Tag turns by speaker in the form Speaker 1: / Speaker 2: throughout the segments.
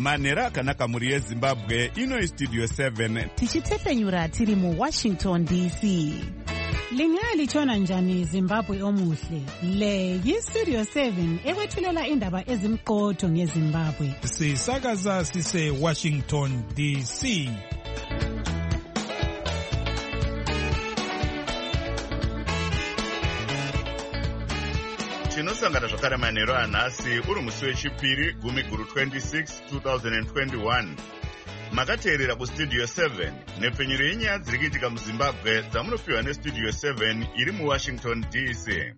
Speaker 1: manhero akanaka mhuri yezimbabwe. Ino Studio 7
Speaker 2: tichitefenyura tiri muWashington DC.
Speaker 3: Lingalitshona njani Zimbabwe omuhle? Le yiStudio 7 ekwethulela indaba ezimqotho ngeZimbabwe.
Speaker 4: Sisakaza sise Washington DC.
Speaker 1: tinosangana zvakare manhero anhasi uri musi wechipiri 10/26 2021. makateerera kustudio 7 nepfenyuro yenyaya dziri kuitika muzimbabwe dzamunopiwa nestudio 7 iri muwashington DC.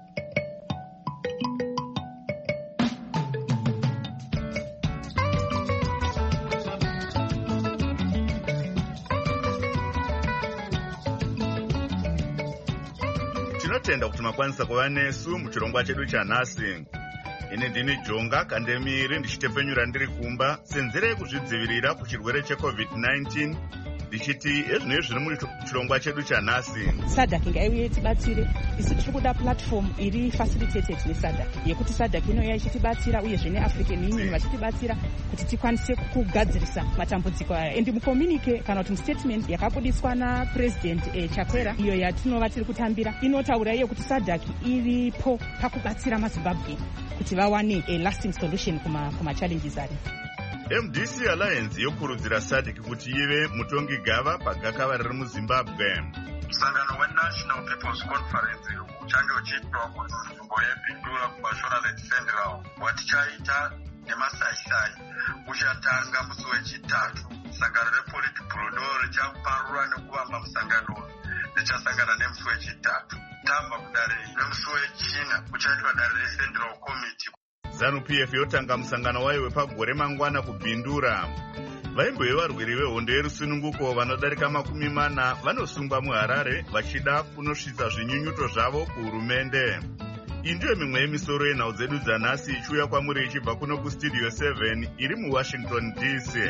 Speaker 1: tinotenda kuti makwanisa kuva nesu muchirongwa chedu chanhasi. Ine ndini Jonga Kandemiri ndichitefenyura ndiri kumba senzere yekuzvidzivirira kuchirwere cheCovid-19 ndichiti ezvinezvi zviri muchirongwa chedu chanhasi.
Speaker 5: SADC ngaiuye tibatsire. Isu tiri kuda platform iri facilitated neSADC yekuti SADC inouya ichitibatsira uyezve neAfrican Union vachitibatsira kuti tikwanise kugadzirisa matambudziko aya. Endi mucommunique kana kuti mustatement yakabudiswa naPresident Chakwera iyo yatinova tiri kutambira inotaura iyo kuti SADC iripo pakubatsira maZimbabwe kuti vawane a lasting solution kuma challenges ari.
Speaker 1: MDC Alliance yokurudzira SADC kuti ive mutongi gava pagakava riri muZimbabwe.
Speaker 6: Msangano weNational People's Conference uchange uchiitwa kunzvimbo yeBindura kuMashonaland Central watichaita nemasaisai uchatanga musi wechitatu. Sangano rePolitburo richaparura nekuvamba musangano richasangana nemusi wechitatu. Tamba kudare nemusi wechina uchaitwa dare reCentral Committee.
Speaker 1: ZANU-PF yotanga musangano wayo wepagore mangwana kuBindura. Vaimbo vevarwiri vehondo yerusununguko vanodarika 40 vanosungwa muHarare vachida kunosvitsa zvinyunyuto zvavo kuhurumende. Iyi ndiyo mimwe yemisoro yenhau dzedu dzanhasi ichiuya kwamuri ichibva kuno kustudio 7 iri muWashington DC.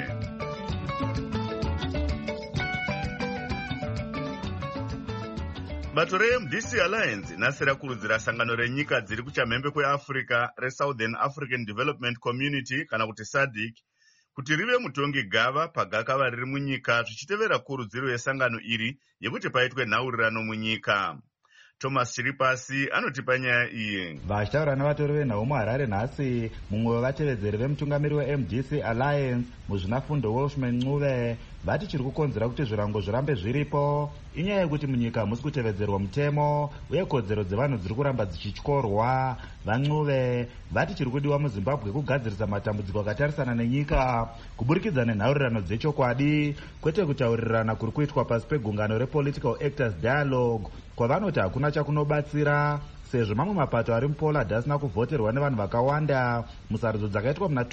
Speaker 1: Bato reMDC Alliance nhasi rakurudzira sangano renyika dziri kuchamhembe kweAfrica reSouthern African Development Community kana kuti SADC kuti rive mutongi gava pagakava riri munyika zvichitevera kurudziro yesangano iri yekuti paitwe nhaurirano munyika. Thomas Chiripasi anotipa nyaya iyi.
Speaker 7: Vachitaura navatori venhau muHarare nhasi mumwe wevatevedzeri vemutungamiri weMDC Alliance muzvinafundo Welshman Ncube vati chiri kukonzera kuti zvirango zvirambe zviripo inyaya yekuti munyika hamusi kutevedzerwa mutemo uye kodzero dzevanhu dziri kuramba dzichityorwa. vaNcube vati chiri kudiwa muZimbabwe kugadzirisa matambudziko akatarisana nenyika kuburikidza nenhaurirano dzechokwadi kwete kutaurirana kuri kuitwa pasi pegungano rePolitical Actors Dialogue kwavanoti hakuna chakunobatsira sezvo mamwe mapato ari muPoland asina kuvhoterwa nevanhu vakawanda musarudzo dzakaitwa muna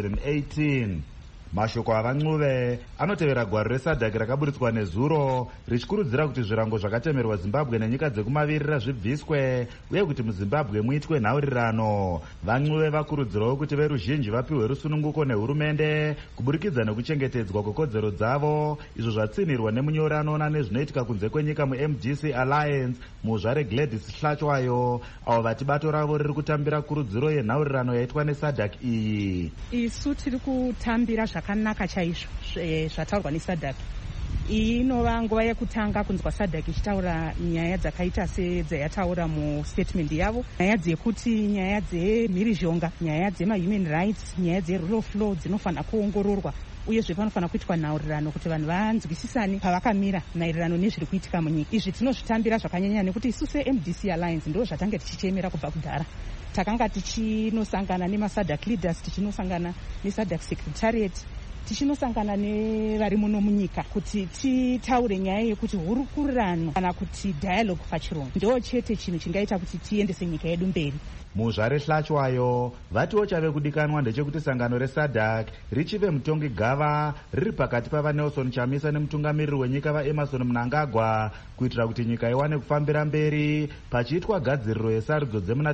Speaker 7: 2018. Mashoko avaNcube anotevera gwaro reSADC rakaburitswa nezuro richikurudzira kuti zvirango zvakatemerwa Zimbabwe nenyika dzekumavirira zvibviswe uye kuti muZimbabwe muitwe nhaurirano. vaNcube vakurudzirawo kuti veruzhinji vapiwe rusununguko nehurumende kuburikidza nekuchengetedzwa kwekodzero dzavo, izvo zvatsinirwa nemunyori anoona nezvinoitika kunze kwenyika muMDC Alliance muzvare Gladys Hlachwayo avo vati bato ravo riri kutambira kurudziro yenhaurirano yaitwa neSADC iyi.
Speaker 5: Isu tiri kutambira zvakanaka chaizvo zvataurwa neSADC. Iyi inova nguva yekutanga kunzwa SADC ichitaura nyaya dzakaita sedzayataura mustatement yavo, nyaya dzekuti nyaya dzemhirizhonga, nyaya dzemahuman rights, nyaya dzerule of law dzinofanira kuongororwa uyezve panofanira kuitwa nhaurirano kuti vanhu vanzwisisane pavakamira maererano nezviri kuitika munyika. Izvi tinozvitambira zvakanyanya nekuti isu seMDC Alliance ndo zvatange tichichemera kubva kudhara. Takanga tichinosangana nemaSADC leaders, tichinosangana neSADC secretariat, tichinosangana nevari muno munyika kuti titaure nyaya yekuti hurukurirano kana kuti dialogue pachirungu ndo chete chinhu chingaita kuti tiendese nyika yedu mberi.
Speaker 7: Muzvare Hlachwayo vatiwo chave kudikanwa ndechekuti sangano reSADC richive mutongi gava riri pakati pavaNelson Chamisa nemutungamiriri wenyika vaEmerson Mnangagwa kuitira kuti nyika iwane kufambira mberi pachiitwa gadziriro yesarudzo dzemuna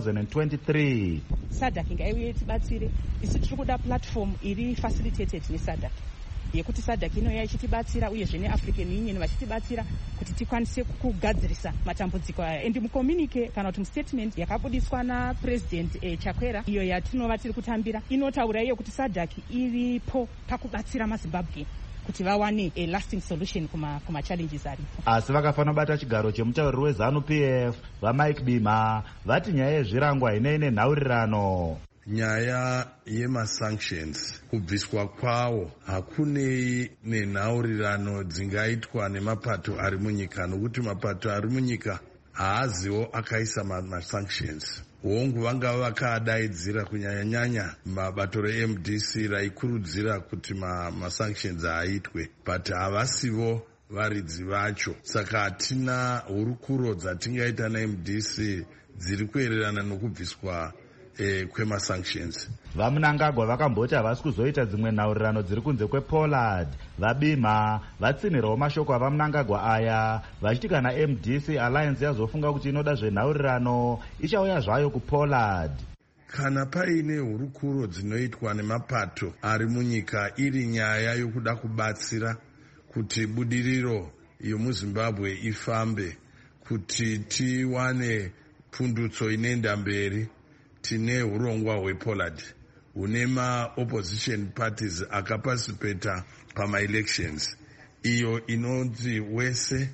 Speaker 7: 2023.
Speaker 5: SADC ngaiuye tibatsire. Isu tiri kuda platform iri facilitated neSADC yekuti SADC inoya ichitibatsira uyezve neAfrican Union vachitibatsira kuti tikwanise kugadzirisa matambudziko aya. And mukomunike kana kuti mustatement yakabudiswa naPresident Chakwera iyo yatinova tiri kutambira inotaura iyo kuti SADC iripo pakubatsira maZimbabwe kuti vawane a lasting solution kuma challenges aripo.
Speaker 7: Asi vakafanira kubata chigaro chemutauriri weZANU-PF vaMike Bima vati nyaya yezvirango haine nhaurirano.
Speaker 8: Nyaya yemasanctions kubviswa kwawo hakunei nenhaurirano dzingaitwa nemapato ari munyika, nokuti mapato ari munyika haaziwo akaisa masanctions. Hongu vanga vakadaidzira kunyanya-nyanya mabato reMDC raikurudzira kuti masanctions aitwe, but havasivo varidzi vacho. Saka hatina hurukuro dzatingaita naMDC dziri kuererana nokubviswa kwemasanctions.
Speaker 7: VaMnangagwa vakamboti havasi kuzoita dzimwe nhaurirano dziri kunze kwePollard. VaBima vatsinhirawo mashoko avaMnangagwa aya vachiti kana MDC Alliance yazofunga kuti inoda zvenhaurirano ichauya zvayo kuPollard.
Speaker 8: Kana paine hurukuro dzinoitwa nemapato ari munyika iri nyaya yokuda kubatsira kuti budiriro yomuZimbabwe ifambe, kuti tiwane pundutso inoenda mberi, tine urongwa hwePollard hune maopposition parties akaparticipata pamaelections, iyo inonzi wese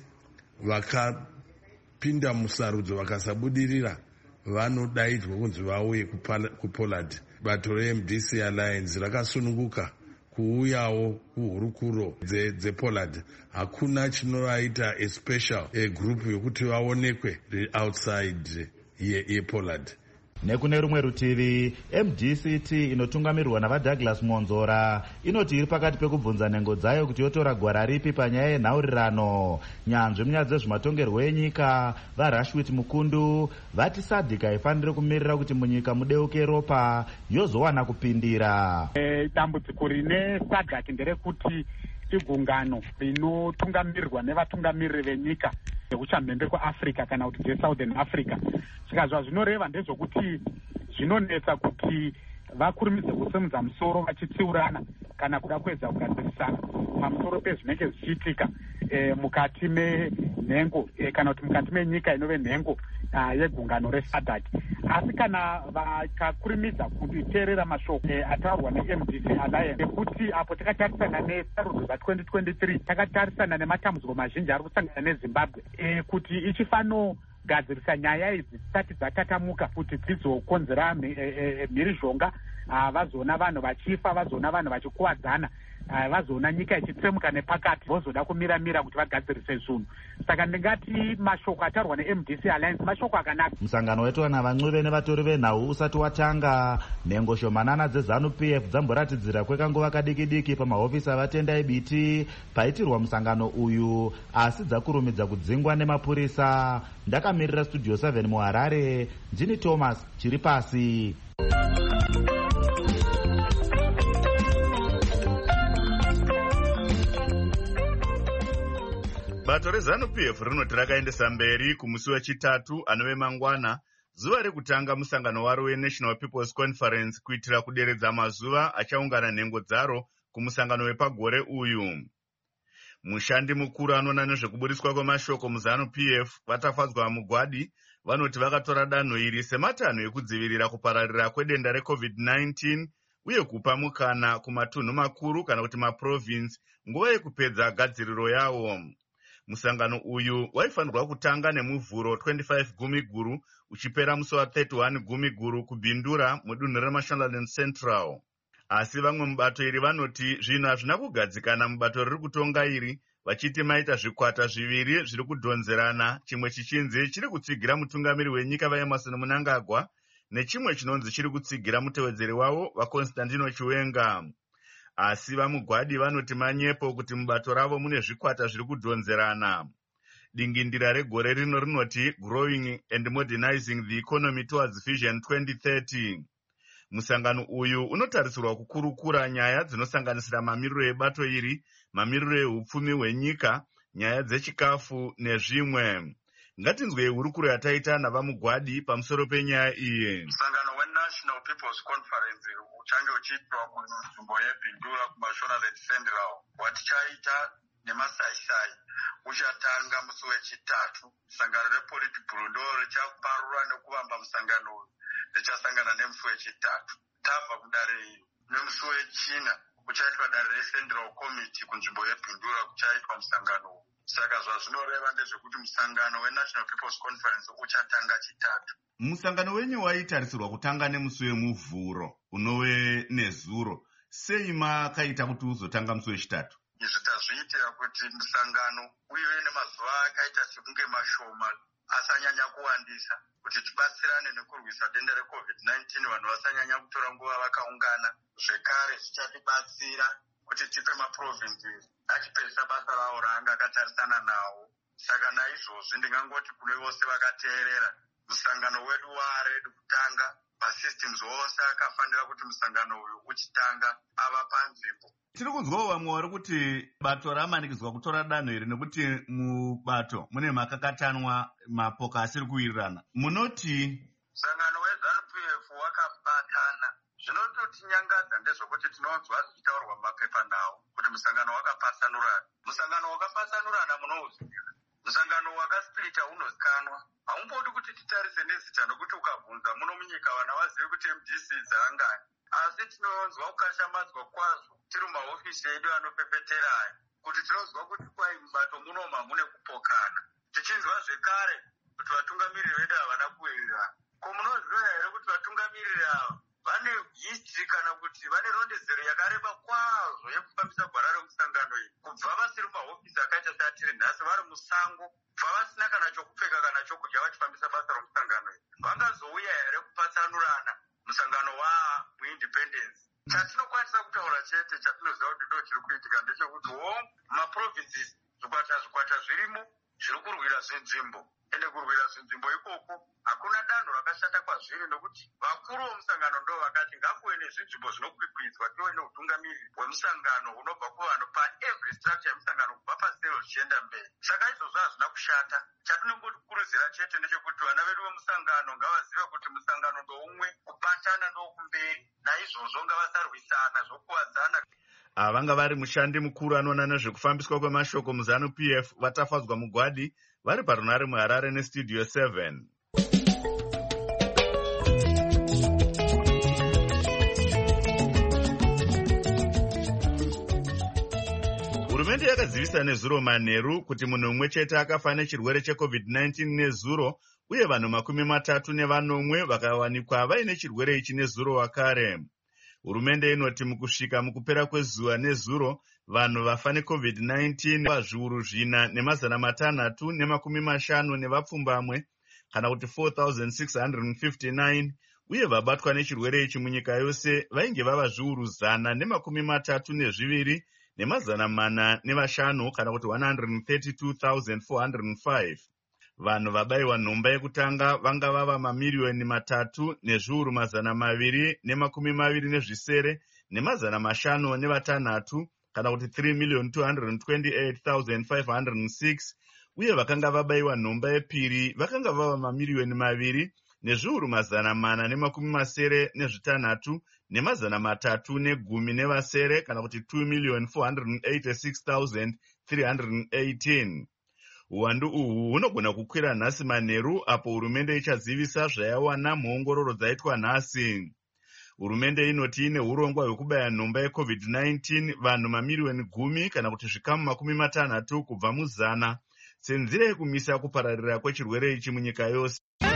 Speaker 8: vakapinda musarudzo vakasabudirira vanodaidzwa kunzi vauye kuPollard. Bato reMDC Alliance rakasununguka kuuyawo kuhurukuro dzePollard. Hakuna chinovaita a special group yokuti vaonekwe outside yePollard.
Speaker 7: Nekune rumwe rutivi, MDCT inotungamirirwa navaDouglas Monzora inoti iri pakati pekubvunza nhengo dzayo kuti yotora gwara ripi panyaya yenhaurirano. Nyanzvi munyaya dzezvematongerwo enyika vaRashwit Mukundu vati SADC haifaniri kumirira kuti munyika mudeuke ropa yozowana kupindira.
Speaker 9: Dambudziko rine SADC nderekuti igungano rinotungamirirwa nevatungamiriri venyika yekuchamhembe kwaAfrica kana kuti dzeSouthern Africa. Saka zvinoreva ndezvokuti zvinonetsa kuti vakurumidze kusimudza musoro vachitsiurana kana kuda kuedza kugadzirisana pamusoro pezvinenge zvichiitika mukati menhengo kana kuti mukati menyika inove nhengo yegungano reSADC. Asi kana vakakurumidza kuteerera mashoko ataurwa neMDC Alliance ekuti apo takatarisana nesarudzo dza2023 takatarisana nematambudziko mazhinji ari kusangana neZimbabwe kuti ichifanogadzirisa nyaya idzi dzisati dzatatamuka kuti dzizokonzera mhirizhonga, vazoona vanhu vachifa, vazoona vanhu vachikuwadzana, vazoona nyika ichitsemuka nepakati, vozoda kumira kuti vagadzirise zvinhu. Saka ndingati mashoko ataurwa neMDC Alliance mashoko akanaka.
Speaker 7: Musangano weTwana vaNcuve nevatori venhau usati watanga, nhengo shomanana dzeZANU-PF dzamboratidzira kwekanguva kadiki-diki pamahofisi avatendai biti paitirwa musangano uyu, asi dzakurumidza kudzingwa nemapurisa. Ndakamirira Studio 7 muHarare, ndini Thomas Chiripasi.
Speaker 1: Bato reZANU-PF rinoti rakaendesa mberi kumusi wechitatu anove mangwana zuva rekutanga musangano waro weNational People's Conference kuitira kuderedza mazuva achaungana nhengo dzaro kumusangano wepagore uyu. Mushandi mukuru anoona nezvekubudiswa kwemashoko muZANU-PF vatafadzwa Mugwadi vanoti vakatora danho iri sematanho ekudzivirira kupararira kwedenda reCovid-19 uye kupa mukana kumatunhu makuru kana kuti maprovince nguva yekupedza gadziriro yawo. Musangano uyu waifanirwa kutanga nemuvhuro 25 Gumiguru uchipera musi wa31 Gumiguru kubhindura mudunhu reMashonaland Central. Asi vamwe mubato iri vanoti zvinhu hazvina kugadzikana mubato riri kutonga iri, vachiti maita zvikwata zviviri zviri kudhonzerana, chimwe chichinzi chiri kutsigira mutungamiri wenyika vaEmmerson Mnangagwa nechimwe chinonzi chiri kutsigira mutevedzeri wavo vaConstantino Chiwenga. Asi vaMugwadi vanoti manyepo kuti mubato ravo mune zvikwata zviri kudhonzerana. Dingindira regore rino rinoti Growing and Modernizing the Economy Towards Vision 2030. Musangano uyu unotarisirwa kukurukura nyaya dzinosanganisira mamiriro ebato iri, mamiriro ehupfumi hwenyika, nyaya dzechikafu nezvimwe. Ngatinzwe hurukuro yataita navaMugwadi pamusoro penyaya iyi.
Speaker 6: Musangano weNational People's Conference uchange uchiitwa kunzvimbo yebhindura kumashonalet central. Watichaita nemasaisai uchatanga musi wechitatu. Sangano repolitburo ndo richaparura nekuvamba musangano uyu, richasangana nemusi wechitatu. Tabva kudare iri nemusi wechina kuchaitwa dare recentral committee kunzvimbo yebhindura kuchaitwa musangano uyu. Saka zvazvinoreva ndezvekuti musangano weNational People's Conference uchatanga chitatu.
Speaker 1: Musangano wenyu waitarisirwa kutanga nemusi wemuvhuro unove nezuro. Sei makaita kuti uzotanga musi wechitatu?
Speaker 6: Izvi tazviitira kuti musangano uye nemazuva akaita sekunge mashoma asanyanya kuwandisa, kuti tibatsirane nekurwisa denda reCovid-19, vanhu vasanyanya kutora nguva vakaungana. Zvekare zvichatibatsira kuti tipe maprovinces achipedzisa basa rawo raanga akatarisana nawo. Saka naizvozvi ndingangoti kune vose vakateerera, musangano wedu waredu kutanga. Masystems ose akafanira kuti musangano uyu uchitanga ava panzvimbo.
Speaker 1: Tiri kunzwawo vamwe vari kuti bato ramanikidzwa kutora danho iri nekuti mubato mune makakatanwa mapoka asiri kuwirirana. Munoti
Speaker 6: musangano weZANU-PF wakabatana. Zvinototinyangadza ndezvokuti tinonzwa zvichitaurwa mumapepa nawo kuti musangano wakapasanurana. Musangano wakapasanurana munouziva. Musangano wakasplita unozikanwa. Haumbodi kuti titarise nezita nokuti ukabvunza muno munyika vana vazive kuti MDC dzaangani. Asi tinonzwa ukashambadzwa kwazvo tiri mumahofisi edu anopepetera aya kuti tinonzwa kuti kwai mubato munoma mune kupokana. Tichinzwa zvekare kuti vatungamiriri vedu havana kuwirirana. Ko munoziva here kuti vatungamiriri ava vane history kana kuti vane rondedzero yakareba kwazvo yekufambisa gwara remusangano iyi. Kubva vasiri mumahofisi akaita seatiri nhasi vari musango, kubva vasina kana chokupfeka kana chokudya vachifambisa basa romusangano iyi. Vangazouya here kupatsanurana musangano muindependence? Chatinokwanisa kutaura chete chatinoziva kuti ndo chiri kuitika ndechekuti maprovinces zvikwata zvirimo zviri kurwira zvinzvimbo. Ende kurwira zvinzvimbo ikoko hakuna danho rakashata kwazviri, nokuti vakuru vomusangano ndo vakati ngakuve nezvinzvimbo zvinokwikwidzwa, tive neutungamiriri hwemusangano hunobva kuvanhu paevery structure yemusangano kubva pasero zvichienda mberi. Saka izvozvo hazvina kushata. Chatinongokurudzira chete ndechekuti vana vedu vemusangano ngavazive kuti musangano ndoumwe, kubatana ndokumberi. Naizvozvo ngavasarwisana zvokuwadzana.
Speaker 1: Vanga vari mushandi mukuru anoona nezvekufambiswa kwemashoko muZANU-PF vatafadzwa mugwadi vari parunare muHarare neStudio 7. Hurumende yakazivisa nezuro manheru kuti munhu umwe chete akafa nechirwere cheCovid-19 nezuro, uye vanhu 34 vakawanikwa vaine chirwere ichi nezuro wakare. Hurumende inoti mukusvika mukupera kwezuva nezuro, vanhu vafa neCovid-19 vazviuru 4,650 nevapfumbamwe, kana kuti 4,659, uye vabatwa nechirwere ichi munyika yose vainge vava zviuru 132 ne405, kana kuti 132,405. Vanhu vabayiwa nhomba yekutanga vanga vava mamiriyoni 3,227,506, kana kuti 3,228,506, uye vakanga vabayiwa nhomba yepiri vakanga vava mamiriyoni 2,2,76,310, kana kuti 2,486,318. Uwandu uhu hunogona kukwira nhasi manheru apo hurumende ichazivisa zvayawana muongororo dzaitwa nhasi. Hurumende inoti ine urongwa hwekubaya nhomba yeCovid-19 vanhu mamiriyoni 10 kana kuti zvikamu 60 kubva mu100 senzira yekumisa kupararira kwechirwere ichi munyika yose.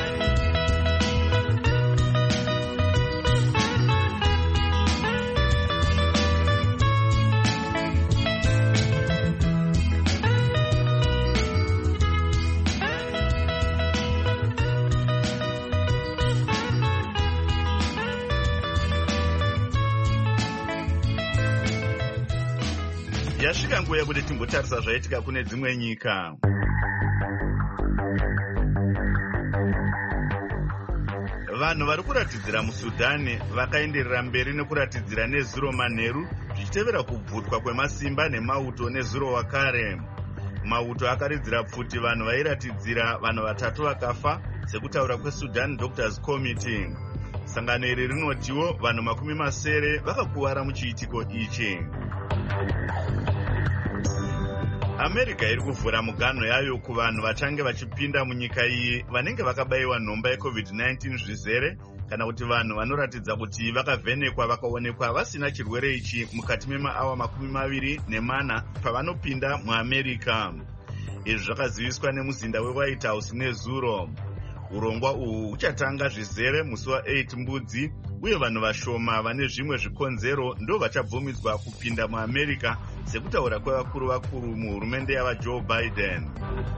Speaker 1: Yasvika nguva yekuti timbotarisa zvaitika kune dzimwe nyika. Vanhu vari kuratidzira muSudhani vakaenderera mberi nekuratidzira nezuro manheru zvichitevera kubvutwa kwemasimba nemauto nezuro wakare. Mauto akaridzira pfuti vanhu vairatidzira vanhu 3 vakafa sekutaura kweSudan Doctors Committee. sangano iri rinotiwo vanhu 70 vakakuvara muchiitiko ichi. America iri kuvhura muganho yayo kuvanhu vachange vachipinda munyika iyi vanenge vakabayiwa nhomba yeCovid-19 zvizere kana kuti vanhu vanoratidza kuti vakavhenekwa vakaonekwa vasina chirwere ichi mukati memaawa 24 pavanopinda muAmerica. Izvi zvakaziviswa nemuzinda weWhite House nezuro. Urongwa uhu uchatanga zvizere musi wa8 Mbudzi uye vanhu vashoma vane zvimwe zvikonzero ndo vachabvumidzwa kupinda muAmerica sekutaura kwevakuru muhurumende yavaJoe Biden.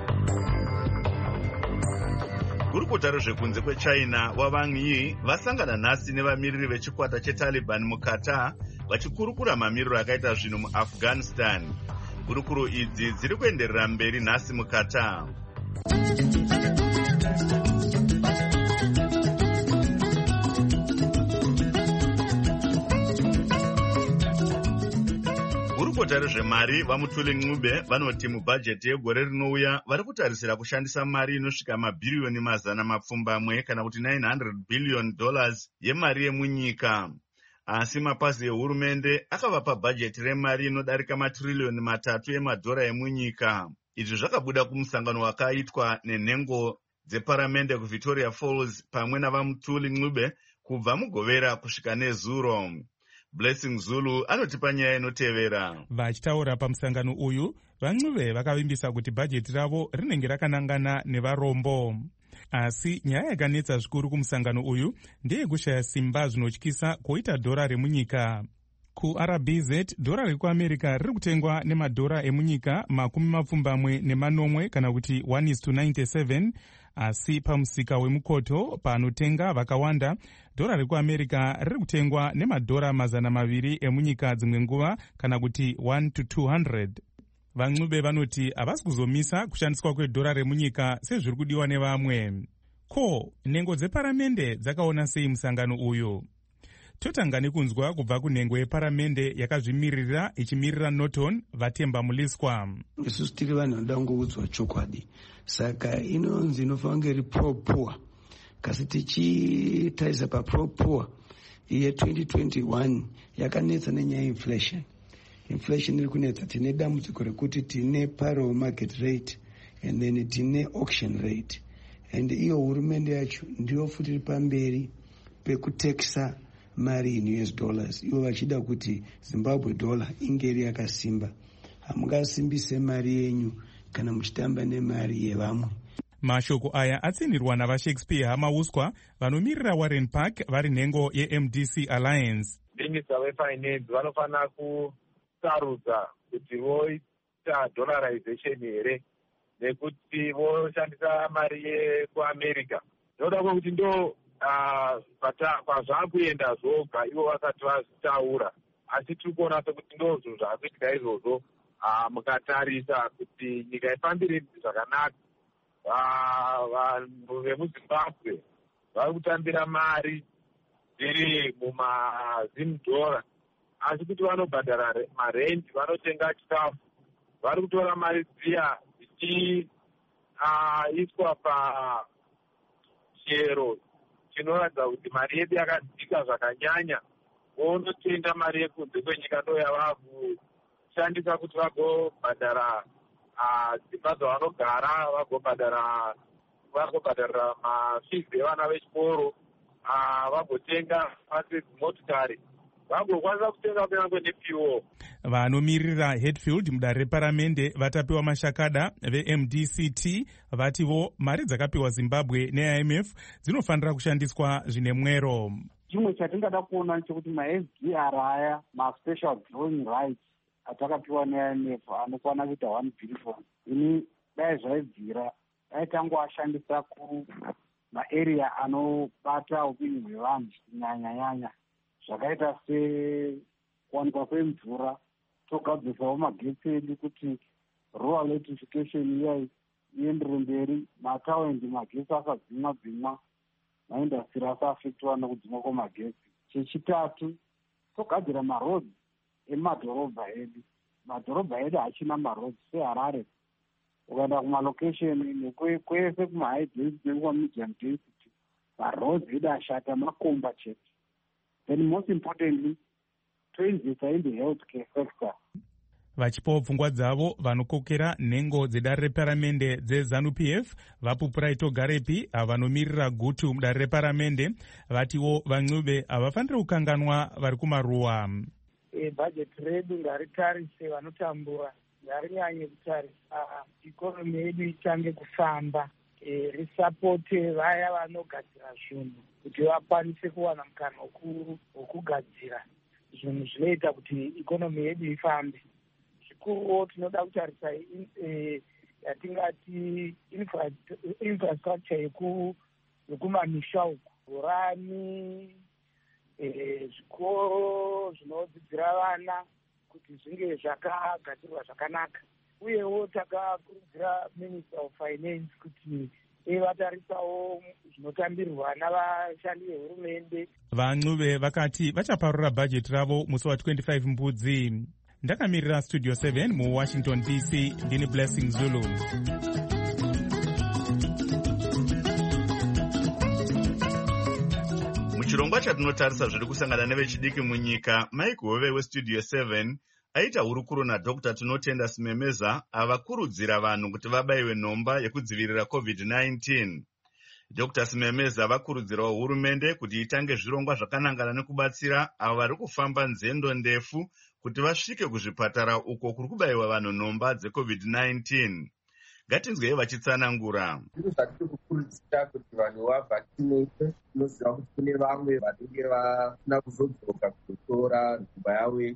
Speaker 1: Gurukota rezvekunze kweChina waWang Yi vasangana nhasi nevamiriri vechikwata cheTaliban muQatar vachikurukura mamiriro akaita zvinhu muAfghanistan. Kurukuru idzi dziri kuenderera mberi nhasi muQatar. Gurukota rezvemari vaMutuli Ncube vanoti mubhajeti yegore rinouya vari kutarisira kushandisa mari inosvika mabhiriyoni 100 kana kuti $900 billion yemari yemunyika. Asi mapazi ehurumende akavapa bhajeti remari inodarika matririyoni 3 emadhora emunyika. Izvi zvakabuda kumusangano wakaitwa nenhengo dzeparamende kuVictoria Falls pamwe navaMutuli Ncube kubva mugovera kusvika nezuro. Blessing Zulu anotipa nyaya inotevera.
Speaker 4: Vachitaura pamusangano uyu, vaNcube vakavimbisa kuti bhajeti ravo rinenge rakanangana nevarombo. Asi nyaya yakanetsa zvikuru kumusangano uyu ndeyekushaya simba zvinotyisa koita dhora remunyika. KuRBZ dhora rekuAmerica riri kutengwa nemadhora emunyika 70 kana kuti 1:97, asi pamusika wemukoto panotenga vakawanda dhora rekuAmerica riri kutengwa nemadhora 200 emunyika dzimwe nguva kana kuti 1:200. VaNcube vanoti havasi kuzomisa kushandiswa kwedhora remunyika sezviri kudiwa nevamwe. Ko, nhengo dzeparamende dzakaona sei musangano uyu? Totanga nekunzwa kubva kunhengo yeparamende yakazvimirira ichimirira Norton Vatemba Muliswa.
Speaker 10: Isusu tiri vanhu vanoda kungoudzwa chokwadi, saka inonzi inofanira iri pro-poor. Kasi tichitarisa pa-pro-poor iye 2021 yakanetsa nenyaya inflation. Inflation iri kunetsa, tine dambudziko rekuti tine payroll market rate and then tine auction rate. And iyo hurumende yacho ndiyo futi iri pamberi pekutekisa mari in US dollars. Ivo vachida kuti Zimbabwe dollar inge iri yakasimba. Hamungasimbise mari yenyu kana muchitamba nemari yevamwe.
Speaker 4: Mashoko aya atsinirwa navaShakespeare Hamauswa vanomirira Warren Park vari nhengo yeMDC Alliance.
Speaker 11: Minister wefinance vanofanira kusarudza kuti voita dollarization here nekuti voshandisa mari yekuAmerica. Ndoda kuti ndo pazvakuenda zvoga ivo vasati vazitaura, asi tiri kuona sekuti ndo zvinhu zvaakuitika izvozvo. Mukatarisa kuti nyika ifambire zvakanaka, vanhu vemuZimbabwe vari kutambira mari dziri mumazimudhora, asi kuti vanobhadhara marendi, vanotenga chikafu, vari kutora mari dziya dzichiiswa pachero chinoratidza kuti mari yedu yakadzika zvakanyanya. Vonotenga mari yekunze kwenyika ndo yava kushandisa kuti vagobhadhara dzimba dzavanogara, vagobhadharira mafizi evana vechikoro, vagotenga pasi dzimotikari, vagokwanisa kutenga kunyange nepiwo.
Speaker 4: Vanomirira Hatfield mudare reparamende vatapiwa mashakada veMDCT vativo mari dzakapiwa Zimbabwe neIMF dzinofanira kushandiswa zvine mwero.
Speaker 12: Chimwe chatingada kuona chekuti maSDR aya maspecial drawing rights atakapiwa neIMF anokwana kuita 1 billion. Ini dai zvaibvira dai tangoashandisa kumaarea anobata upenyu hwevanhu kunyanya zvakaita sekuwanikwa kwemvura, togadzisawo magetsi edu kuti rural electrification iyai iendere mberi, mataundi magetsi asadzimwa, maindastri asaafektiwa nekudzimwa kwemagetsi. Chechitatu, togadzira marodzi emadhorobha edu. Madhorobha edu hachina marodzi seHarare. Ukaenda kumalocation nekwese kumahigh density nekukamedium density, maroads edu ashata, makomba chete. Then most importantly, toinvesta in the healthcare sector.
Speaker 4: Vachipawo pfungwa dzavo vanokokera nhengo dzedare reparamende dzeZANU-PF vapupura itogarepi vanomirira gutu mudare reparamende vatiwo vaNcube havafaniri kukanganwa vari kumaruwa.
Speaker 13: Bhajeti redu ngaritarise vanotambura, ngarinyanye kutarisa ikonomi yedu itange kufamba, risapote vaya vanogadzira zvinhu kuti vakwanise kuwana mukana wokugadzira zvinhu zvinoita kuti ikonomi yedu ifambe. Zvikuru tinoda kutarisa yatingati infrastructure yekumamisha uku, bhorani, zvikoro zvinodzidzira vana kuti zvinge zvakagadzirwa zvakanaka. Uyewo takakurudzira Minister of Finance kuti vatarisawo zvinotambirwa navashandi vehurumende.
Speaker 4: VaNcube vakati vachaparura bhajeti ravo musi wa25 Mbudzi. Ndakamirira Studio 7 muWashington DC, ndini Blessing Zulu.
Speaker 1: Muchirongwa chatinotarisa zviri kusangana nevechidiki munyika, Mike Hove weStudio 7 aita hurukuro naDr. Tinotenda Simemeza avakurudzira vanhu kuti vabayiwe nhomba yekudzivirira COVID-19. Dr. Simemeza vakurudzirawo hurumende kuti itange zvirongwa zvakanangana nekubatsira avo vari kufamba nzendo ndefu kuti vasvike kuzvipatara uko kuri kubayiwa vanhu nhomba dzeCovid-19. Ngatinzwei vachitsanangura.
Speaker 14: Zvinhu zvatiri kukurudzira kuti vanhu vavhakisinate. Tinoziva kuti kune vamwe vanenge vasina kuzodzoka kuzotora nhomba yavo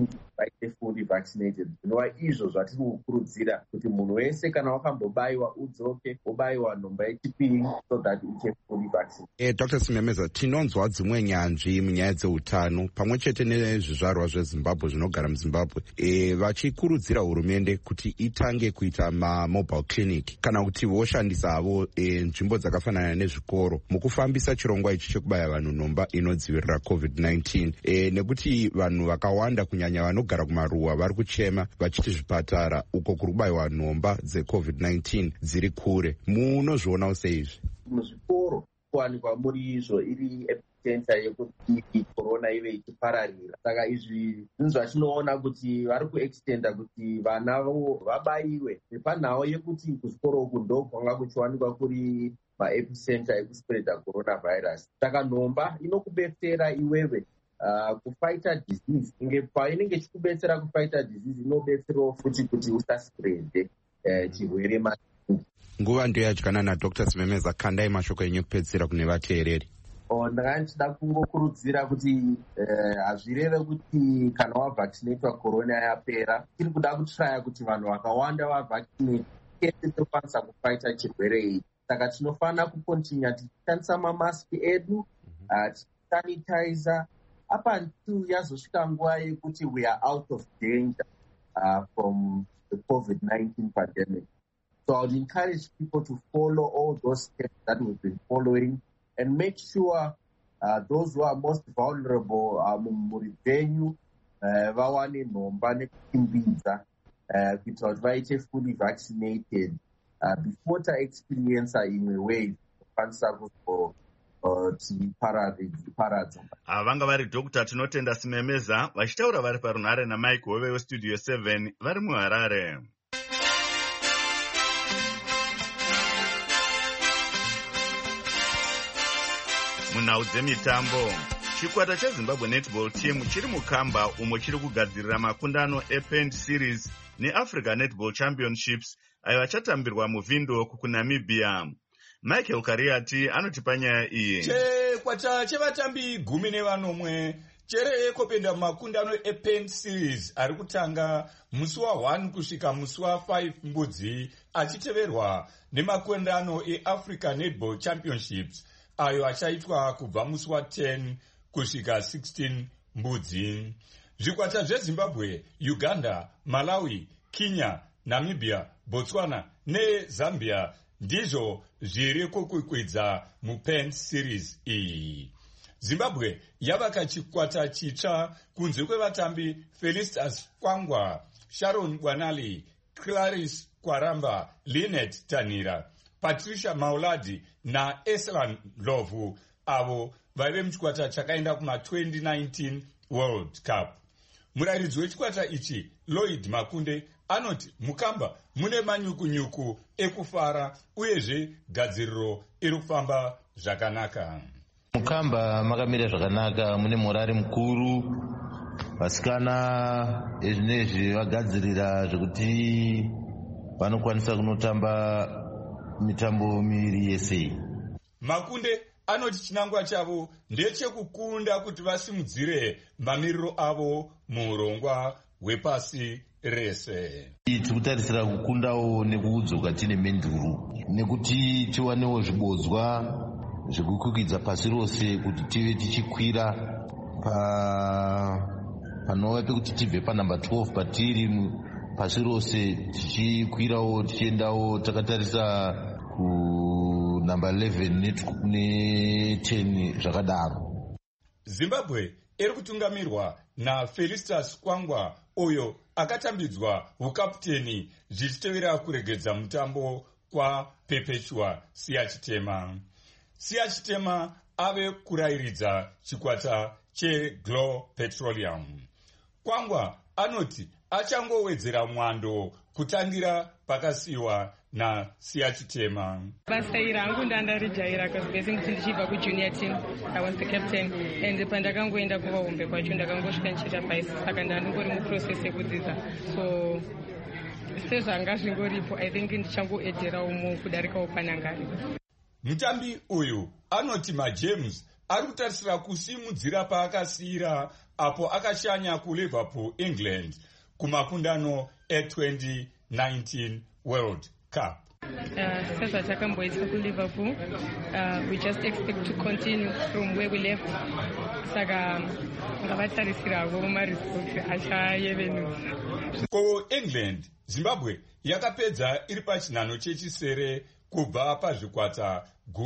Speaker 14: vaite fully vaccinated. Zvinova izvo zvatiri kukurudzira kuti munhu wese kana wakambobayiwa udzoke wobayiwa nhomba yechipiri so that uite fully vaccinated.
Speaker 15: Dr. Simemeza, tinonzwa dzimwe nyanzvi munyaya dzeutano pamwe chete nezvizvarwa zveZimbabwe zvinogara muZimbabwe vachikurudzira hurumende kuti itange kuita mamobile clinic kana kuti voshandisavo nzvimbo dzakafanana nezvikoro mukufambisa chirongwa ichi chekubaya vanhu nhomba inodzivirira COVID-19 nekuti vanhu vakawanda kunyanya vanogara kumaruwa vari kuchema vachiti zvipatara uko kuri kubayiwa nhomba dzeCovid-19 dziri kure. Munozvionawo seizvi?
Speaker 14: Muzvikoro kuwanikwa muri izvo iri epicenter yekuti corona ive ichipararira. Saka izvi zvinhu zvatinoona kuti vari kuextenda kuti vana vabayiwe nepanhau yekuti kuzvikoro uku ndo kwanga kuchiwanikwa kuri maepicenter ekuspreada coronavirus. Saka nhomba inokubetsera iwewe kufighta disease. Painenge ichikubetsera kufighta disease inobetserawo futi kuti usaspreade chirwere maningi.
Speaker 15: Nguva ndoyadyanana naDr. Simemeza, kandai mashoko enyu kupedzisira kune vateereri.
Speaker 14: Ndanga ndichida kungokurudzira kuti hazvireve kuti kana wavhaccinatwa corona yapera. Tiri kuda kutraya kuti vanhu vakawanda vavhaccinate kese tokwanisa kufighta chirwere ichi. Saka tinofanira kukontinya tichishandisa mamasiki edu, tichisanitizer up until yazosvika nguva yekuti we are out of danger from the COVID-19 pandemic. So I would encourage people to follow all those steps that we've been following and make sure those who are most vulnerable mumuri dzenyu vawane nhomba nekuchimbidza kuitira kuti vaite fully vaccinated before taexperiensa imwe wave kukwanisa kuzotiparadza.
Speaker 1: Vanga vari Dr. Tinotenda Simemeza vachitaura vari parunhare naMike Hove weStudio 7 vari muHarare. Munhau dzemitambo, chikwata cheZimbabwe Netball Team chiri mukamba umo chiri kugadzirira makundano ePend Series neAfrica Netball Championships ayo achatambirwa muVindhoek kuNamibia. Michael Kariati anotipa nyaya iyi.
Speaker 16: Chikwata chevatambi 14 chereye kopenda makundano ePend Series ari kutanga musi wa1 kusvika musi wa5 Mbudzi achiteverwa nemakundano eAfrica Netball Championships ayo achaitwa kubva musi wa10 kusvika 16 Mbudzi. Zvikwata zveZimbabwe, Uganda, Malawi, Kenya, Namibia, Botswana neZambia ndizvo zviri kukwikwidza muPend Series iyi. Zimbabwe yavaka chikwata chitsva kunze kwevatambi Felicitas Kwangwa, Sharon Bwanali, Clarice Kwaramba, Linet Tanira, Patricia Mauladi naEslan Lovu avo vaive muchikwata chakaenda kuma-2019 World Cup. Murayiridzi wechikwata ichi Lloyd Makunde anoti mukamba mune manyukunyuku ekufara uyezve gadziriro iri kufamba zvakanaka.
Speaker 17: Mukamba makamira zvakanaka, mune morari mukuru. Vasikana ezvinezvi vagadzirira zvekuti vanokwanisa kunotamba mitambo miviri yese.
Speaker 16: Makunde anoti chinangwa chavo ndechekukunda kuti vasimudzire mamiriro avo muurongwa hwepasi rese.
Speaker 17: Tiri kutarisira kukundawo nekuudzoka tine menduru nekuti tiwanewo zvibodzwa zvekukwikidza pasi rose kuti tive tichikwira panova pekuti tibve panumber 12 patiri pasi rose tichikwirawo tichiendawo takatarisa kunumber 11 ne10 zvakadaro.
Speaker 16: Zimbabwe iri kutungamirwa naFelistus Kwangwa uyo akatambidzwa ukaputeni zvichitevera kuregedza mutambo kwa Perpetua Siyachitema. Siyachitema ave kurayiridza chikwata cheGlow Petroleum. Kwangwa anoti achangowedzera mwando kutangira pakasiyiwa naSiyachitema.
Speaker 18: Basa rangu ndandarijaira kazibese kuti ndichibva kujunior team. I was the captain and pandakangoenda kuvahombe kwacho ndakangosvika ndichiita vice, saka ndandingori muprocess yekudzidza. So sezvanga zvingoripo, I think ndichangoedherawo kudarikawo panangari.
Speaker 16: Mutambi uyu anoti maJames ari kutarisira kusimudzira paakasiyira apo akashanya kuLiverpool, England kumakundano e2019 World Cup.
Speaker 18: Sezvatakamboita kuLiverpool, we just expect to continue from where we left. Saka ngavatarisirawo maresults achayevenudza.
Speaker 16: Ko England, Zimbabwe yakapedza iri pachinhano chechisere kubva pazvikwata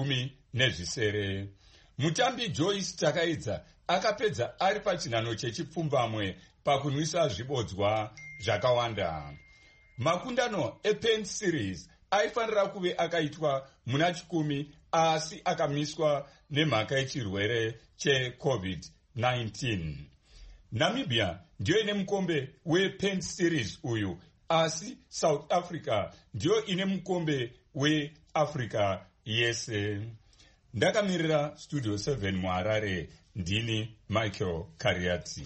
Speaker 16: 10 Mutambi Joyce Takaidza akapedza ari pachinhano chechipfumbamwe pakunwisa zvibodzwa zvakawanda. Makundano ePen Series aifanira kuve akaitwa muna 10 asi akamiswa nemhaka yechirwere cheCovid-19. Namibia ndiyo ine mukombe wePen Series uyu, asi South Africa ndiyo ine mukombe weAfrica yese. Ndakamirira Studio 7 muHarare, ndini Michael Kariati.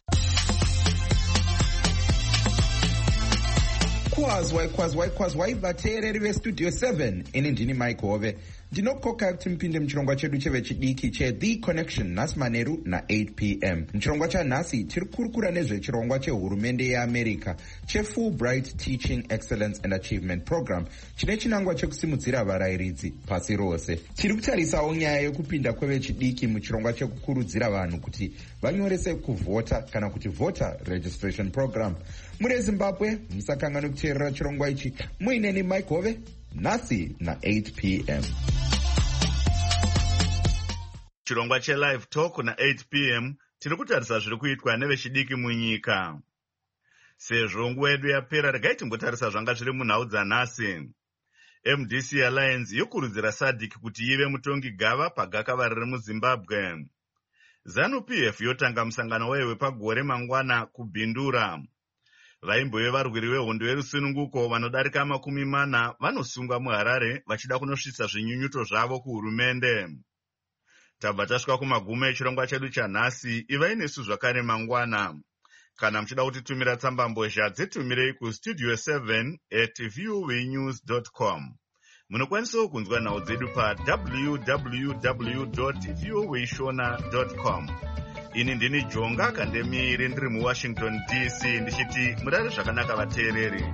Speaker 15: kwazwai vateereri vestudio 7. ini ndini Mike Hove. ndinokoka kuti mupinde muchirongwa chedu chevechidiki cheThe Connection nhasi manheru na8 p.m. muchirongwa chanhasi tiri kurukura nezvechirongwa chehurumende yeAmerica cheFulbright Teaching Excellence and Achievement Program chine chinangwa chekusimudzira varayiridzi pasi rose. tiri kutarisawo nyaya yekupinda kwevechidiki muchirongwa chekukurudzira vanhu kuti vanyorese kuvhota kana kuti voter registration program. muri Zimbabwe musakanganwe kuteerera chirongwa ichi. muineni Mike Hove nhasi na8 p.m.
Speaker 1: chirongwa chelive talk na8 p.m. tiri kutarisa zviri kuitwa nevechidiki munyika. Sezvo nguva yedu yapera, regai timbotarisa zvanga zviri munhau dzanhasi. MDC Alliance yokurudzira SADC kuti ive mutongi gava pagakava riri muZimbabwe. ZANU-PF yotanga musangano wayo wepagore mangwana kuBhindura. Vaimbove varwiri vehondo yerusununguko vanodarika 40 vanosungwa muHarare vachida kunosvitsa zvinyunyuto zvavo kuhurumende. Tabva tasvika kumagumo echirongwa chedu chanhasi. ivai nesu zvakare mangwana. Kana muchida kutitumira tsambambozha dzitumirei kustudio 7@voanews.com. munokwanisawo kunzwa nhau dzedu www.voashona.com. ini ndini Jonga Kandemiiri ndiri muWashington DC ndichiti murare zvakanaka vateereri.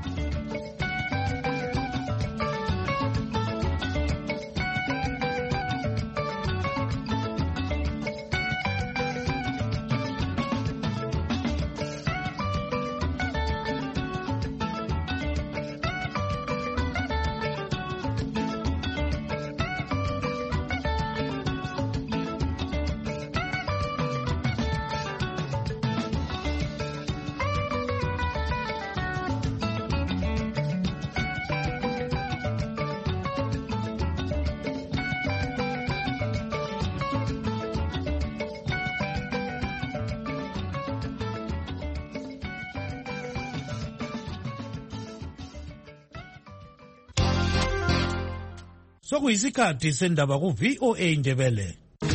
Speaker 19: sokuyisikhathi sendaba ku-VOA Indebele.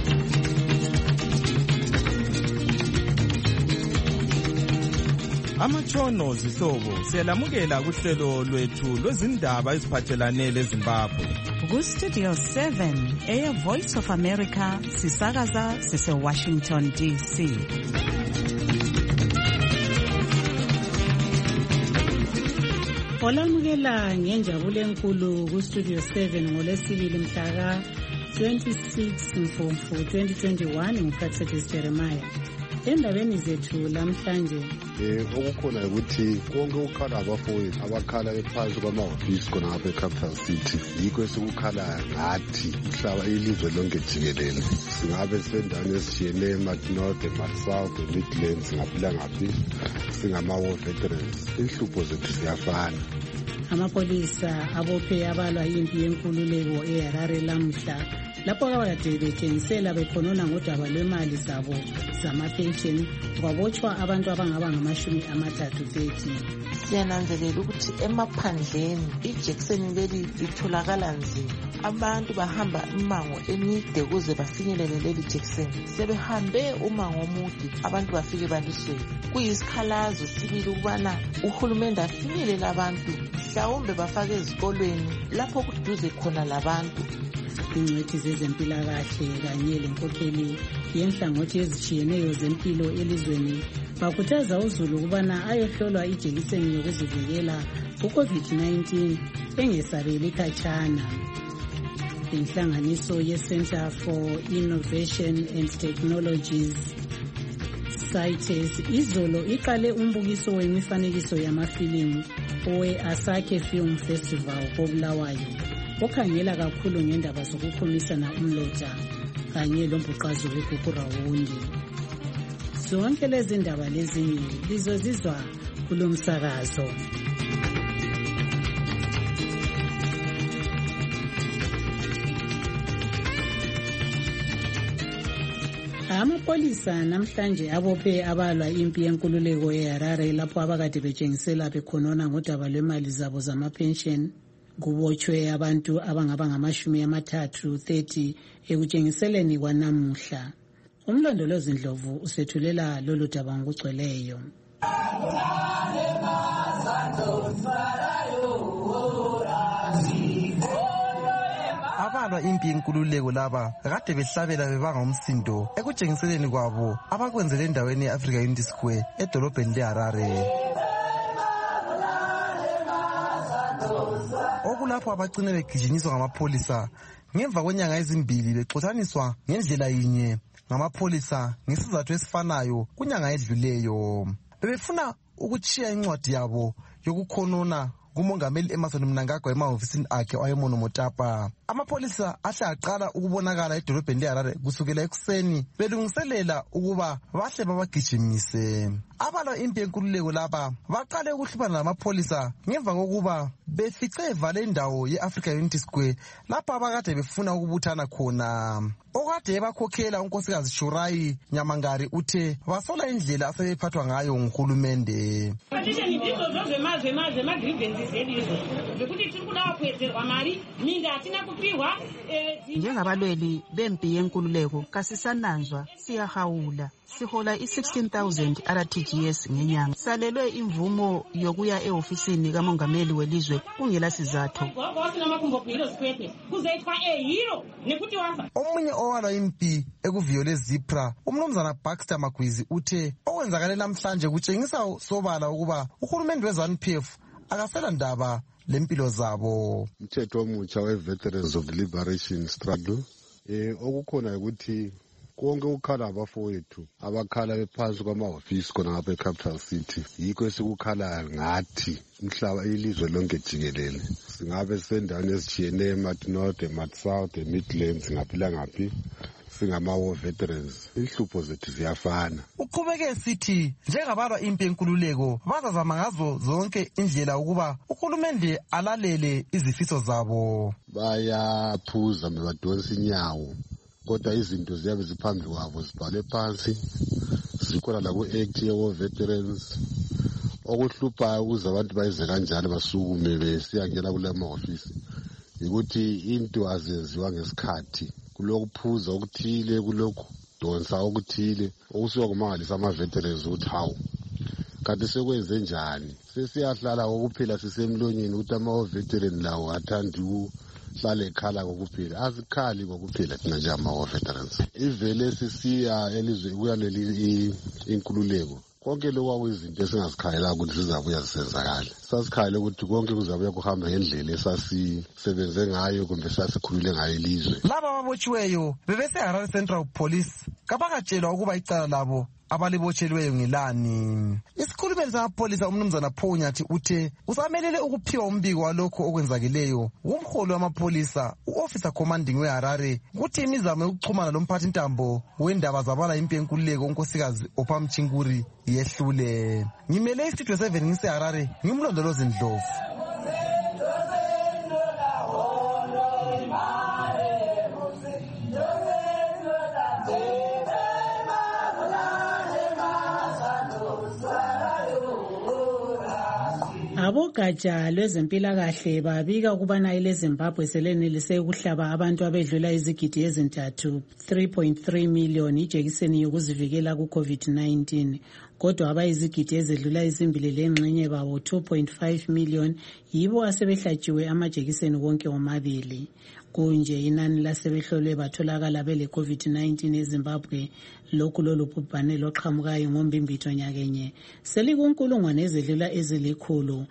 Speaker 20: Amatshono zihlobo siyalamukela kuhlelo lwethu lwezindaba eziphathelane leZimbabwe.
Speaker 2: Ku-Studio 7 Air Voice of America sisakaza sise-Washington DC.
Speaker 3: Olamukela ngenjabulo enkulu ku-Studio 7 ngolwesibili mhla ka-26 Mfumfu 2021 nguProfessor Jeremiah. Endabeni zethu lamhlanje
Speaker 21: okukhona ukuthi konke ukukhala abafowethu abakhala ephansi kwamahhovisi khona ngapha eCapital City yikho esikukhala ngathi umhlaba ilizwe lonke jikelele singabe sendaweni ezishiyeneyo eMartinode, eMarsouth, eMidlands singaphila ngaphi singama-war veterans inhlupho zethu ziyafana.
Speaker 3: Amapolisa abophe abalwa impi yenkululeko eHarare lamhla lapho abakade betshengisela bekhonona ngodaba lwemali zabo zamapensheni kwabotshwa abantu abangaba ngama-30.
Speaker 22: Siyananzelela ukuthi emaphandleni ijekiseni leli litholakala nzima. Abantu bahamba imango emide ukuze bafinyelele leli jekiseni. Sebehambe umango omude abantu bafike baliswele. Kuyisikhalazo sibili ukubana uhulumende afinyelele abantu mhlawumbe bafake ezikolweni lapho kuduze khona labantu.
Speaker 3: Ingcwethi zezempilakahle kanye lenkokheli yenhlangothi ezishiyeneyo zempilo elizweni bakhuthaza uzulu ukubana ayohlolwa ijekiseni yokuzivikela ku-COVID-19 engesabeli khatshana. Inhlanganiso ye-Center for Innovation and Technologies CITES izolo iqale umbukiso wemifanekiso yamafilimu owe-Asake Film Festival koBulawayo okhangela kakhulu ngendaba zokukhumisana umlotha kanye lombhuqazo weBhukurawundi. Zonke lezi ndaba lezinye lizozizwa kulo msakazo. Amapolisa namhlanje abophe abalwa impi yenkululeko eHarare lapho abakade betshengisela bekhonona ngodaba lwemali zabo zamapensheni. Kubotshwe abantu abangaba ngama-30 ekutshengiseleni kwanamuhla. Umlondolozi Ndlovu usethulela lolu daba ngokugcweleyo.
Speaker 23: Abalwa impi yenkululeko laba kade behlabela bebanga umsindo ekutshengiseleni kwabo abakwenzele endaweni ye-Africa Unity Square edolobheni leHarare. Okulapho abagcine begijinyiswa ngamapolisa ngemva kwenyanga ezimbili bexotshaniswa ngendlela yinye ngamapolisa ngesizathu esifanayo kunyanga edluleyo. Bebefuna ukutshiya incwadi yabo yokukhonona kumongameli Emmerson Mnangagwa emahofisini akhe wayeMonomotapa. Amapolisa ahle aqala ukubonakala edolobheni leHarare kusukela ekuseni belungiselela ukuba bahle babagijimise. Abalwa impi yenkululeko laba baqale ukuhluphana namapolisa ngemva kokuba befice evale indawo ye-Africa Unity Square lapho abakade befuna ukubuthana khona. Okade ebakhokhela unkosikazi Shurayi Nyamangari uthe basola indlela asebephathwa ngayo nguhulumende.
Speaker 24: Njengabalweli bempi yenkululeko kasisananzwa siyahawula sihola i-16,000 RTGS ngenyanga. Salelwe imvumo yokuya ehofisini kamongameli welizwe kungela sizathu.
Speaker 23: Omunye owalwa impi ekuviyole Zipra umnumzana Baxter Magwizi uthe okwenzakale namhlanje kutshengisa sobala ukuba uhulumende we-ZANU-PF akasela ndaba lempilo zabo.
Speaker 21: Umthetho omutsha we-Veterans of the Liberation Struggle okukhona ukuthi konke ukukhala abafowethu abakhala bephansi kwamahhovisi khona ngapha eCapital City yikho esikukhala ngathi umhlaba ilizwe lonke jikelele singabe sendaweni ezishiyeneyo eMartinode, eMarsouth, eMidlands singaphila ngaphi singama-war veterans inhlupho zethu ziyafana.
Speaker 23: Uqhubeke sithi njengabalwa impi yenkululeko bazazama ngazo zonke indlela ukuba uhulumende alalele izifiso zabo.
Speaker 21: Bayaphuza bebadonsa inyawo kodwa izinto ziyabe ziphambi kwabo zibhalwe phansi zikhona laku-act ye-war veterans okuhluphayo ukuze abantu bayize kanjalo basukume besiyangena kule mahofisi ukuthi into azenziwa ngesikhathi kulokuphuza okuthile kulokudonsa okuthile okusuka kumangalisa ama-veterans ukuthi hawu kanti sekwenze njani. Sesiyahlala kokuphela sisemlonyeni ukuthi ama-veteran lawo athanda ukuhlala ekhala kokuphela. Azikhali kokuphela thina njengama-veterans. Ivele sisiya elizwe kuyaleli inkululeko konke lokhu akuyizinto esingazikhalela ukuthi sizabuya zisenzakala. Sasikhalela ukuthi konke kuzabuya kuhamba ngendlela esasisebenze ngayo kumbe sasikhulule ngayo ilizwe.
Speaker 23: Laba ababotshiweyo bebeseHarare Central Police kabakatshelwa ukuba icala labo abalibotshelweyo ngilani. Isikhulumeli samapholisa umnumzana Phonyathi uthe usamelele ukuphiwa umbiko walokho okwenzakeleyo umholi wamapholisa u-officer commanding weHarare ukuthi imizamo yokuxhumana lomphathi ntambo wendaba zabala impi yenkululeko unkosikazi Opha Mchinguri yehlule. Ngimele istudio 7 ngiseHarare ngimlondolozi Ndlovu.
Speaker 3: Abogatsha lwezempilakahle babika ukubana eleZimbabwe selenelise ukuhlaba abantu abedlula izigidi ezintathu 3.3 million ijekiseni yokuzivikela ku-COVID-19 kodwa abayizigidi ezedlula izimbili lengxenye babo 2.5 million yibo asebehlatshiwe amajekiseni wonke womabili. Kunje inani lasebehlolwe batholakala bele COVID-19 eZimbabwe lokhu lolu bhubhane loqhamukayo ngombimbitho nyakenye selikunkulungwane ezedlula ezilikhulu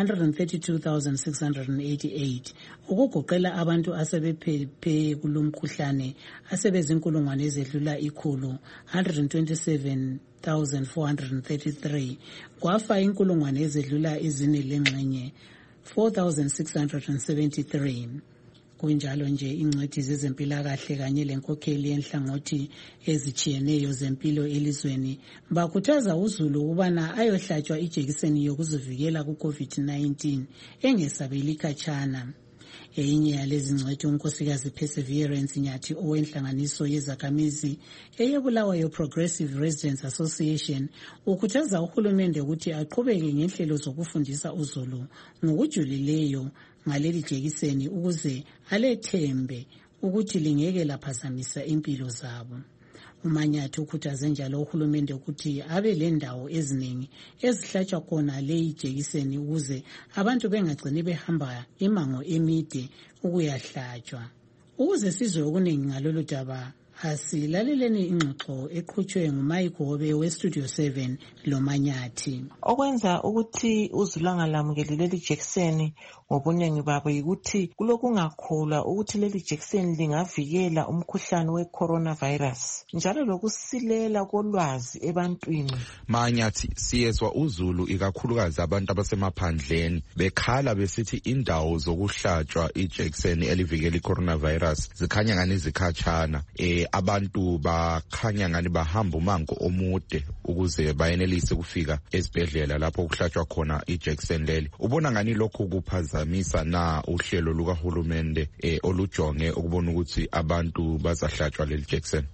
Speaker 3: 132,688 ukugoqela abantu asebephephe kulumkhuhlane asebezinkulungwane ezedlula ikhulu 127,433 kwafa inkulungwane ezedlula izine lengxenye 4,673. Kunjalo nje ingcwethi zezempilakahle kanye lenkokheli yenhlangothi ezitshiyeneyo zempilo elizweni bakhuthaza uzulu ukubana ayohlatshwa ijekiseni yokuzivikela ku-COVID-19 engesabeli khatshana. Eyinye yalezi ngcwethi unkosikazi Perseverance Nyathi owenhlanganiso yezakhamizi eyebulawayo Progressive Residents Association ukhuthaza uhulumende ukuthi aqhubeke ngenhlelo zokufundisa uzulu ngokujulileyo ngaleli jekiseni ukuze alethembe ukuthi lingeke laphazamisa impilo zabo. UManyathi ukhuthaze njalo uhulumende ukuthi abe lendawo eziningi ezihlatshwa khona leyi jekiseni ukuze abantu bengagcini behamba imango emide ukuyahlatshwa. Ukuze sizwe okuningi ngalolu daba asilaleleni ingxoxo eqhutshwe nguMayigobe weStudio 7 loManyathi.
Speaker 22: Okwenza ukuthi uzulu angalamukeli leli jekiseni ngobuningi babo yikuthi kulokungakholwa ukuthi leli jekiseni lingavikela umkhuhlane we-coronavirus njalo lokusilela kolwazi ebantwini.
Speaker 15: Manyathi siyezwa uzulu ikakhulukazi abantu abasemaphandleni bekhala besithi indawo zokuhlatshwa ijekiseni elivikela i-coronavirus zikhanya ngani zikhatshana. Abantu bakhanya ngani bahamba umango omude ukuze bayenelise kufika esibhedlela lapho kuhlatshwa khona ijekiseni leli. Ubona ngani lokhu kuphazamisa na uhlelo lukahulumende olujonge ukubona ukuthi abantu bazahlatshwa leli jekiseni?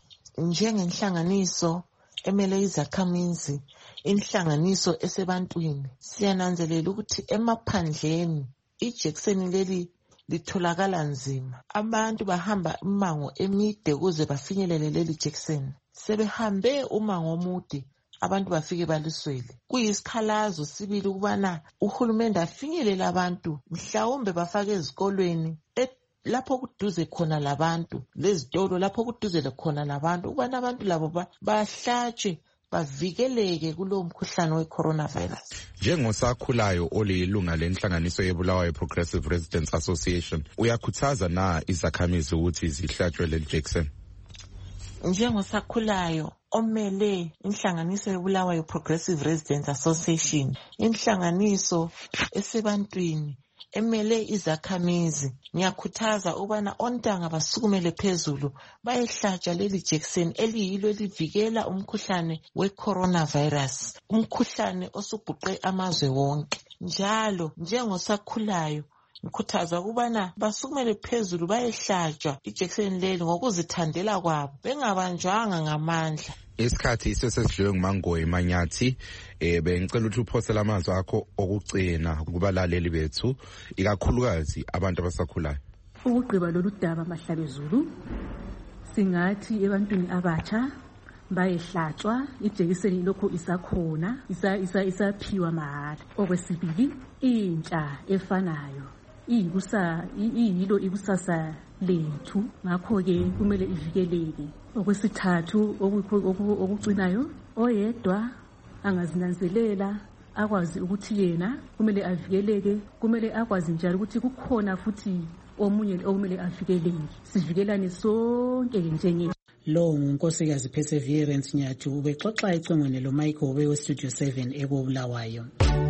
Speaker 22: Njengenhlanganiso emele izakhamizi, inhlanganiso esebantwini, siyananzelela ukuthi emaphandleni ijekiseni leli litholakala nzima. Abantu bahamba imango emide ukuze bafinyelele leli jekiseni. Sebehambe umango omude abantu bafike baliswele. Kuyisikhalazo sibili ukubana uhulumende afinyelele abantu mhlawumbe bafake ezikolweni lapho kuduze khona labantu, lezitolo lapho kuduze khona labantu ukubana abantu labo bahlatshwe bavikeleke kulo mkhuhlane we-coronavirus.
Speaker 15: Njengosakhulayo olilunga lenhlanganiso yebulawayo Progressive Residents Association, uyakhuthaza na izakhamizi ukuthi zihlatshwe leli jekiseni?
Speaker 22: Njengosakhulayo omele inhlanganiso yebulawayo Progressive Residents Association, inhlanganiso esebantwini emele izakhamizi, ngiyakhuthaza ukubana ontanga basukumele phezulu bayehlatshwa leli jekiseni eliyilo elivikela umkhuhlane we-coronavirus, umkhuhlane osubhuqe amazwe wonke. Njalo njengosakhulayo khuthazwa ukubana basukumele phezulu bayehlatshwa ijekiseni leli ngokuzithandela kwabo bengabanjwanga ngamandla.
Speaker 15: Isikhathi iso sesidliwe nguMangoyi Manyathi. Bengicela ukuthi uphosele amazwi akho okugcina kubalaleli bethu, ikakhulukazi abantu abasakhulayo.
Speaker 5: Ukugqiba lolu daba Mahlabezulu, singathi ebantwini abatsha bayehlatshwa ijekiseni lokho isakhona isaphiwa mahala. Okwesibili, intsha efanayo iyilo ikusasa lethu, ngakho-ke kumele ivikeleke. Okwesithathu okucinayo, oyedwa angazinanzelela akwazi ukuthi yena kumele avikeleke, kumele akwazi njalo ukuthi kukhona futhi omunye okumele avikeleke. Sivikelane sonke njenge.
Speaker 3: Lo ngunkosikazi Perseverance Nyathu ubexoxa ecingweni lo Michael we Studio 7 eKobulawayo.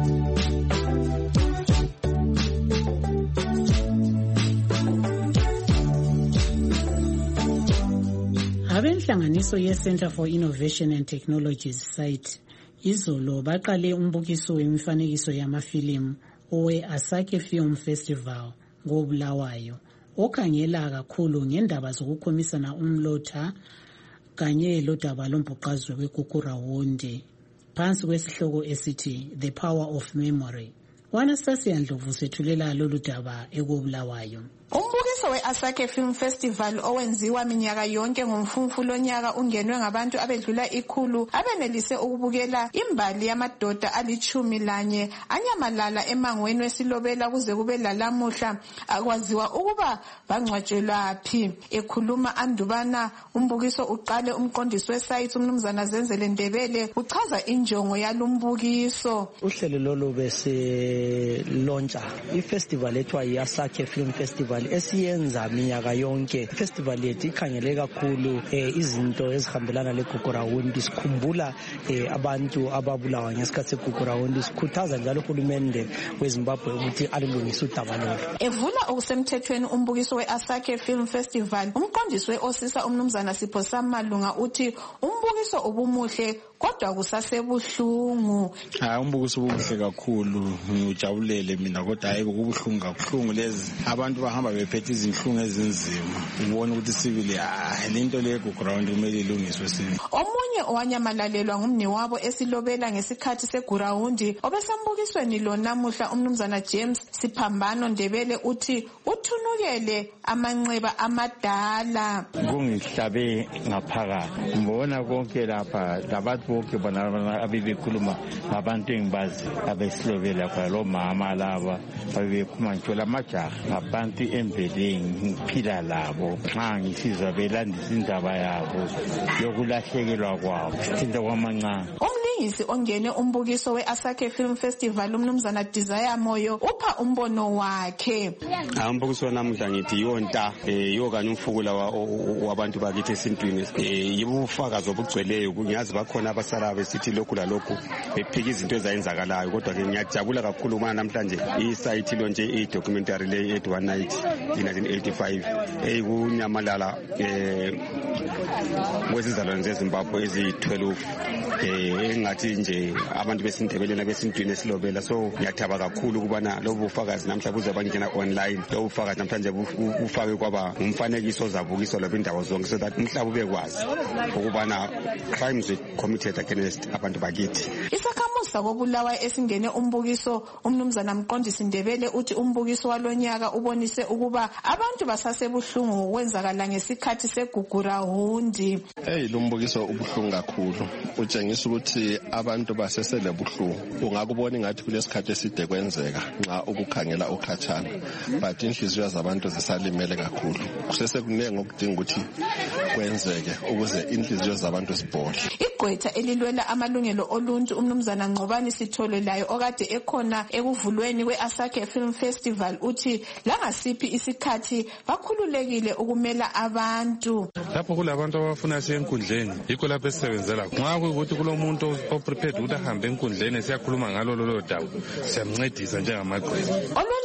Speaker 3: Abenhlanganiso ye-Center for Innovation and Technologies site izolo baqale umbukiso wemifanekiso yamafilimu owe-Asake Film Festival ngoBulawayo okhangela kakhulu ngendaba zokukhomisana umlotha kanye lodaba lombhuqazwe weGugurawundi phansi kwesihloko esithi The Power of Memory. Anastasia Ndlovu sethulela lolu daba eKobulawayo.
Speaker 7: Umbukiso we-Asake Film Festival owenziwa minyaka yonke ngomfumfu lonyaka ungenwe ngabantu abedlula 100 abenelise ukubukela imbali yamadoda ali-11 anyamalala emangweni wesilobela kuze kube lalamuhla akwaziwa ukuba bangcwatshelwa phi. Ekhuluma andubana umbukiso uqale umqondisi wesayithi umnumzana Zenzele Ndebele uchaza injongo yalumbukiso.
Speaker 8: Uhlelo lolu bese launcha ifestival ethiwa yi-Asake Film Festival esiyenza minyaka yonke. Festival yethu ikhangele kakhulu izinto ezihambelana leGugurawundi, sikhumbula abantu ababulawa ngesikhathi seGugurawundi, sikhuthaza njalo uhulumende weZimbabwe ukuthi alilungise udaba lolu.
Speaker 7: Evula okusemthethweni umbukiso we-Asake Film Festival, umqondisi we-Osisa umnumzana Sipho Samalunga uthi umbukiso ubumuhle kodwa kusasebuhlungu.
Speaker 9: Umbukiso ubuhle kakhulu, ngijabulele mina kodwa hayi kubuhlungu kakhulu lezi abantu bahamba bephethe izinhlungu ezinzima. Ubona ukuthi sibili lento le Gugurawundi kumele ilungiswe sini.
Speaker 7: Omunye owanyamalalelwa ngumnewabo esilobela ngesikhathi seGugurawundi obesambukisweni lo namuhla umnumzana James Siphambano Ndebele uthi uthunukele amanxeba amadala.
Speaker 25: Kungihlabe ngaphakathi ngibona konke lapha labantu bonke bona abebekhuluma ngabantu engibazi abesilobela kwa lo mama laba abebekhuluma ngithola amajaha ngabantu emveleni ngiphila labo nxa ngisizwa belandisa indaba yabo yokulahlekelwa kwabo thinta kwamancane.
Speaker 7: Umlingisi ongene umbukiso we-Asake Film Festival umnumzana Desire Moyo upha umbono wakhe.
Speaker 26: Umbukiso namuhla ngithi yonta yokanye umfukula wabantu bakithi esintwini yibufakazi obugcweleyo. Kunyazi bakhona abasala besithi lokhu lalokhu bephika izinto ezayenzakalayo, kodwa ke ngiyajabula kakhulu uma namhlanje isite lonje i-documentary le at one night in 1985 eyinyamalala kwezizalwane zeZimbabwe eziyi-12 engathi nje abantu besindebeleni abesintwini esilobela. So ngiyathaba kakhulu ukubana lobu bufakazi namhla buze bangena online. Lobu bufakazi namhlanje bufake kwaba umfanekiso ozabukiswa lapha indawo zonke so that umhlaba ubekwazi ukubana crimes were committed against abantu bakithi.
Speaker 7: Isakhamuzi koBulawayo esingene umbukiso umnumzana Mqondisi Ndebele uthi umbukiso walonyaka ubonise ukuba abantu basasebuhlungu ngokwenzakala ngesikhathi seGugurawundi.
Speaker 27: Lo mbukiso ubuhlungu kakhulu, utshengisa ukuthi abantu basesele buhlungu. Ungakubona ngathi kulesikhathi eside kwenzeka nxa ukukhangela ukhathana, but inhliziyo zabantu zisalimele kakhulu. Kusesekuningi okudinga ukuthi kwenzeke ukuze inhliziyo zabantu zibhodle.
Speaker 7: Igqwetha elilwela amalungelo oluntu umnumzana Ngcobani Sithole layo okade ekhona ekuvulweni kwe-Asake Film Festival uthi langasiphi isikhathi bakhululekile ukumela abantu.
Speaker 28: Lapho kulabantu abafuna senkundleni yikho lapho esisebenzela. Nxa kuyikuthi kulomuntu oprepared ukuthi ahambe enkundleni siyakhuluma ngalo lolo daba, siyamncedisa njengamagqwetha.
Speaker 7: Olwela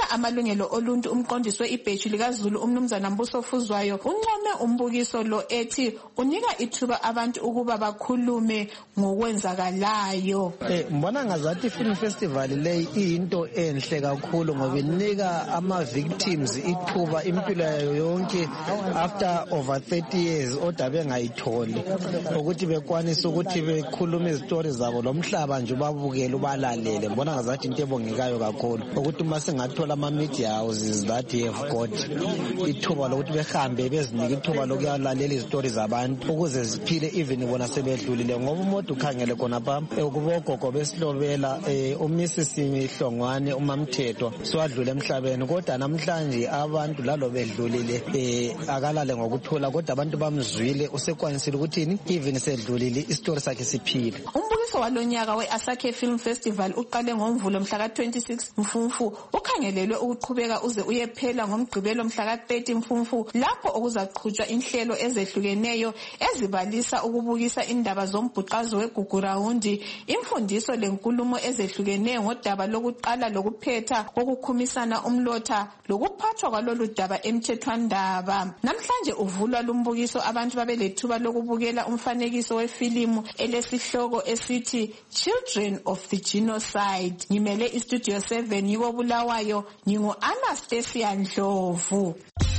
Speaker 7: ogada amalungelo oluntu umqondisi we-ibheji likaZulu umnumzana Mbuso Fuzwayo uncome umbukiso lo ethi unika ithuba abantu ukuba bakhulume ngokwenzakalayo.
Speaker 8: Mbona ngazathi i-film festival le iyinto enhle kakhulu ngoba inika ama-victims ithuba impilo yayo yonke after over 30 years oda bengayitholi ukuthi bekwanise ukuthi bekhulume izitori zabo lomhlaba nje ubabukele ubalalele. Mbona ngazathi into ebongekayo kakhulu ukuthi uma singathola ama-media houses that have got ithuba lokuthi behambe bezinike ithuba lokuyalalela izitori zabantu ukuze ziphile even bona sebedlulile. Ngoba umuntu ukhangele khonapha kubogogo besilobela uMrs Hlongwane uMamthethwa swadlula emhlabeni, kodwa namhlanje abantu lalo bedlulile akalale ngokuthula, kodwa abantu bamzwile usekwanisile ukuthi even sedlulile isitori sakhe siphile.
Speaker 7: Umbukiso walonyaka we-Asake Film Festival uqale ngoMvulo mhla ka-26 Mfumfu ukhangelelwe ukuqhubeka uze uyephela ngoMgqibelo mhla ka-30 Mfumfu lapho okuzaqhutshwa inhlelo ezehlukeneyo ezibalisa ukubukisa indaba zombhuqazo weGugurawundi, imfundiso lenkulumo ezehlukeneyo ngodaba lokuqala lokuphetha kokukhumisana umlotha lokuphathwa kwalolu daba emthethwandaba. Namhlanje uvulwa lumbukiso abantu babelethuba lokubukela umfanekiso wefilimu elesihloko esithi Children of the Genocide. Ngimele iStudio 7 yiko Bulawayo, ngingu-Anastasia Ndlovu.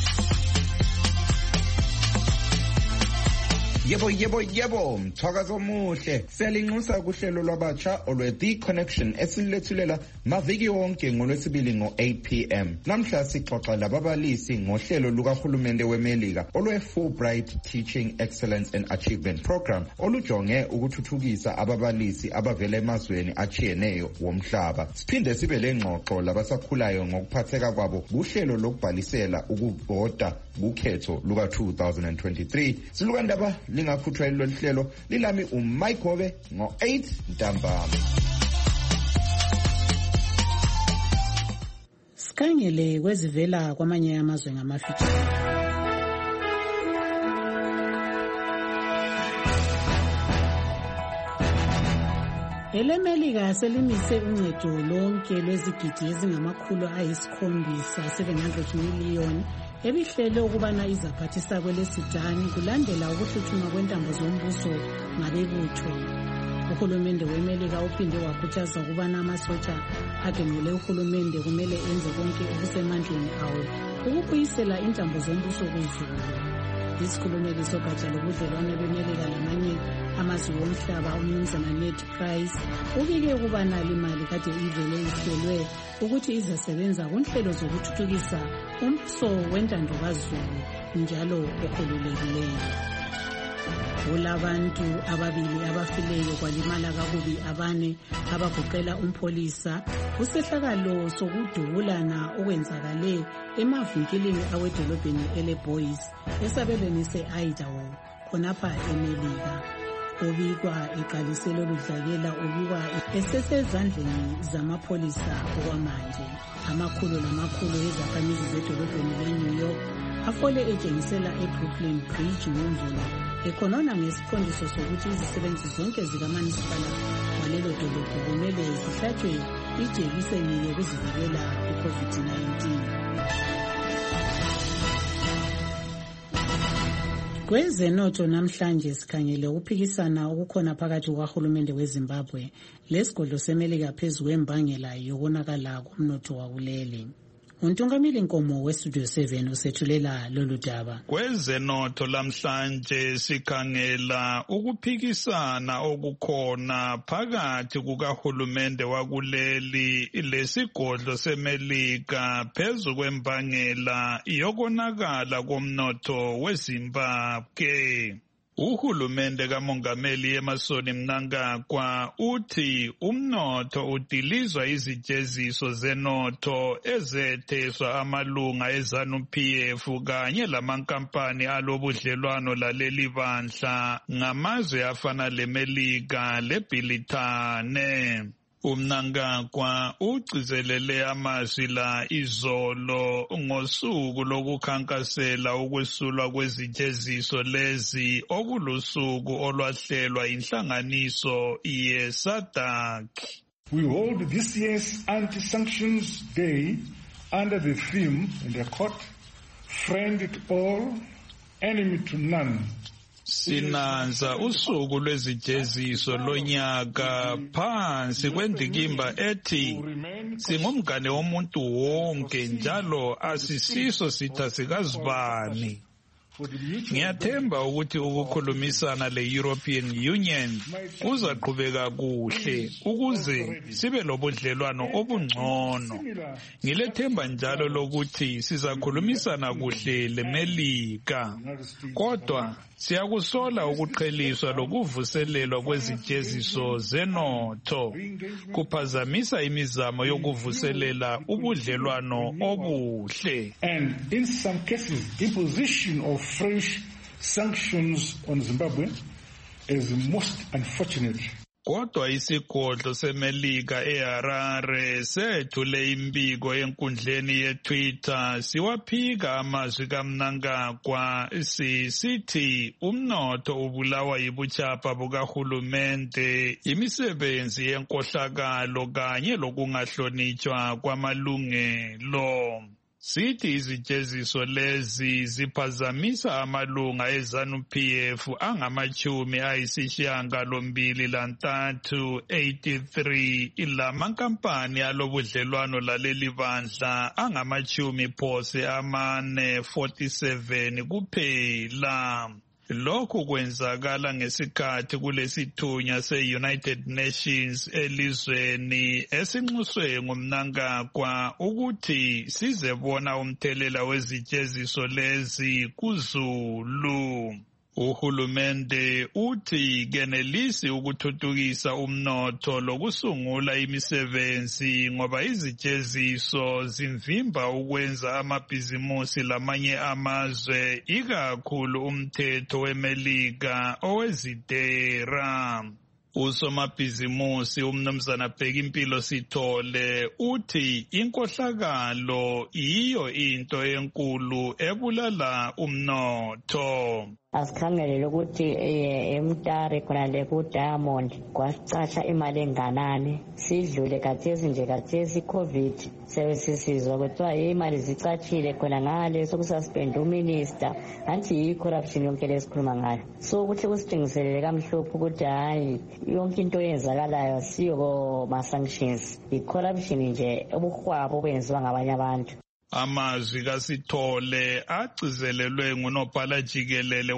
Speaker 15: Yebo, mthakazo omuhle. Siyalinxusa kuhlelo lwabatsha olwe-The Connection esilethulela maviki wonke ngolwesibili ngo-8 p.m. Namhla sixoxa lababalisi ngohlelo lukahulumende weMelika olwe-Fulbright Teaching Excellence and Achievement Program olujonge ukuthuthukisa ababalisi abavela emazweni achiyeneyo womhlaba. Siphinde sibe lengxoxo labasakhulayo ngokuphatheka kwabo kuhlelo lokubhalisela ukuvota kukhetho luka-2023. Silukandaba lingakhutshwa lolu hlelo lilami uMike Hobe ngo-8 ntambama.
Speaker 3: Sikhangele kwezivela kwamanye amazwe ngamafitshane. EleMelika selimise uncedo lonke lwezigidi ezingamakhulu ayisi-700 million ebihlele ukubana izaphathisa kweleSudan kulandela ukuhluthuma kwentambo zombuso ngabebutho. Uhulumende weMelika uphinde wakhuthaza ukubana amasotsha agenqule uhulumende kumele enze konke okusemandleni awo ukubuyisela intambo zombuso kuzulu. Isikhulumeli sogatsha lobudlelwane beMelika lamanye amazwe omhlaba umnumzana Ned Price ubike ukubana limali kade ivele ihlelwe ukuthi izasebenza kunhlelo zokuthuthukisa umbuso wentando kazulu njalo okhululekileyo. Kulabantu ababili abafileyo kwalimala kakubi abane abagoqela umpholisa kusehlakalo sokudubulana okwenzakale emavinkilini awedolobheni eleBoys esabelweni se-Idaho khonapha eMelika. Ubikwa eqalise lolu dlakela ubikwa esesezandleni zamapholisa okwamanje. Amakhulu lamakhulu ezakhamizi zedolobheni leNew York afole etshengisela eBrooklyn Bridge ngoMvulo ekhonona ngesiqondiso sokuthi izisebenzi zonke zikamasipala walelo dolobho kumele zihlatshwe ijekiseni yokuzivikela ku-COVID-19. Kwezenotho namhlanje sikhangele ukuphikisana okukhona phakathi kukahulumende weZimbabwe lesigodlo seMelika phezu kwembangela yokonakala komnotho wakuleli. Untungameli Nkomo weStudio 7 usethulela lolu daba.
Speaker 4: Kwezenotho lamhlanje sikhangela ukuphikisana okukhona phakathi kukahulumende wakuleli lesigodlo seMelika phezu kwembangela yokonakala komnotho weZimbabwe. Uhulumende kaMongameli Emmerson Mnangagwa uthi umnotho udilizwa izijeziso zenotho ezetheswa amalunga eZANU-PF kanye lamankampani alobudlelwano laleli bandla ngamazwe afana leMelika leBrithani. Mnangagwa ugcizelele amazwi la izolo ngosuku lokukhankasela ukwesulwa kwezijeziso lezi okulusuku olwahlelwa inhlanganiso yeSADC.
Speaker 6: We hold this year's Anti-Sanctions Day under the theme in the court, friend to all, enemy to none.
Speaker 4: Sinanza usuku lwezijeziso lonyaka phansi kwendikimba ethi singumngane womuntu wonke njalo asisiso sitha sikazibani. Ngiyathemba ukuthi ukukhulumisana le-European Union kuzaqhubeka kuhle ukuze sibe lobudlelwano obungcono. Ngilethemba njalo lokuthi sizakhulumisana kuhle leMelika. Kodwa siyakusola ukuqheliswa lokuvuselelwa kwezijeziso zenotho kuphazamisa imizamo yokuvuselela ubudlelwano obuhle.
Speaker 6: And in some cases, imposition of fresh sanctions on Zimbabwe is most unfortunate.
Speaker 4: Kodwa isigodlo seMelika eHarare sethule imbiko enkundleni yeTwitter siwaphika amazwi kaMnangagwa sithi umnotho ubulawa yibuchapha bukahulumende, imisebenzi yenkohlakalo kanye lokungahlonitshwa kwamalungelo. Sithi izijeziso lezi ziphazamisa amalunga eZANU-PF angama-83 ilamankampani alobudlelwano laleli bandla angama-47 kuphela. Lokhu kwenzakala ngesikhathi kulesithunya se-United Nations elizweni esinxuswe ngumNangagwa ukuthi sizebona umthelela wezijeziso lezi kuZulu. Uhulumende uthi kenelisi ukuthuthukisa umnotho lokusungula imisebenzi ngoba izijeziso zimvimba ukwenza amabhizimusi lamanye amazwe, ikakhulu umthetho weMelika owezitera. Usomabhizimusi umnumzana Bhekimpilo Sithole uthi inkohlakalo iyo into enkulu ebulala umnotho.
Speaker 10: Asikhangele ukuthi eMtare khona le ku Diamond kwacatsha imali enganani, sidlule kathesi COVID sesizwa kuthiwa imali zicatshile khona ngale sokususpend uminister, anti yi-corruption yonke lesikhuluma ngayo. So kuhle kusitshengiselele kamhlophe ukuthi hayi yonke into eyenzakalayo siyo ma-sanctions, i-corruption nje ubuhwabo obenziwa ngabanye abantu.
Speaker 4: Amazwi kaSithole agcizelelwe ngunobhala jikelele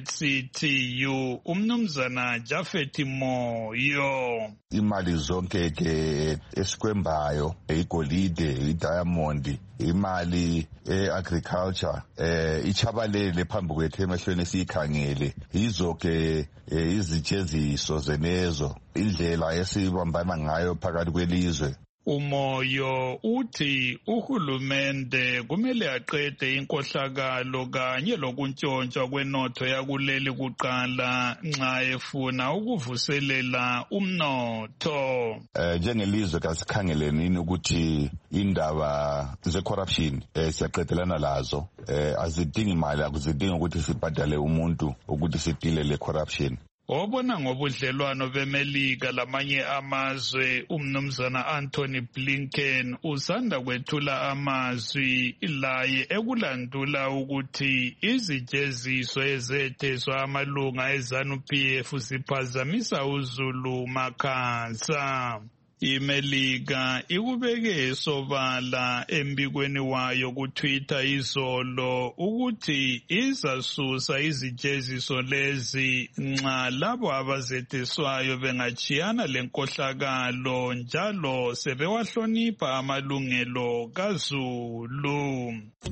Speaker 4: we-ZCTU umnumzana Jafet Moyo.
Speaker 11: Imali zonke ke esikwembayo, igolide, idiamond, imali agriculture ichabalele phambi kwethu emehlweni siyikhangele. Yizo ke izijeziso zenezo, indlela esibambana ngayo phakathi kwelizwe.
Speaker 4: Umoyo uthi uhulumende kumele aqede inkohlakalo kanye lokuntshontshwa kwenotho yakuleli kuqala nxa efuna ukuvuselela umnotho.
Speaker 11: Njengelizwe kasikhangelenini ukuthi indaba ze-corruption siyaqedelana lazo, azidingi imali, akuzidingi ukuthi sibhadale umuntu ukuthi sidile le-corruption.
Speaker 4: Obona ngobudlelwano beMelika lamanye amazwe umnumzana Anthony Blinken usanda kwethula amazwi laye ekulandula ukuthi izijeziso ezetheswa amalunga eZANU-PF ziphazamisa uZulu makhansa. iMelika ikubeke sobala embikweni wayo kuTwitter izolo ukuthi izasusa izijeziso lezi nxa labo abazetheswayo bengachiyana lenkohlakalo njalo sebewahlonipha amalungelo kaZulu.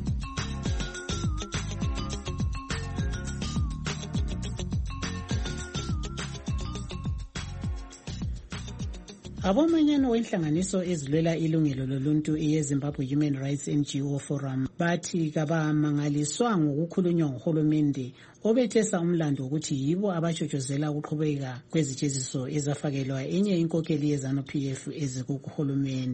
Speaker 3: Abomanyano wenhlanganiso ezilwela ilungelo loluntu yeZimbabwe Human Rights NGO Forum bathi kabamangaliswa ngokukhulunywa nguhulumende obethesa umlando ukuthi yibo abashotshozela ukuqhubeka kwezijeziso ezafakelwa enye inkokheli yeZANU-PF ezikuhulumende.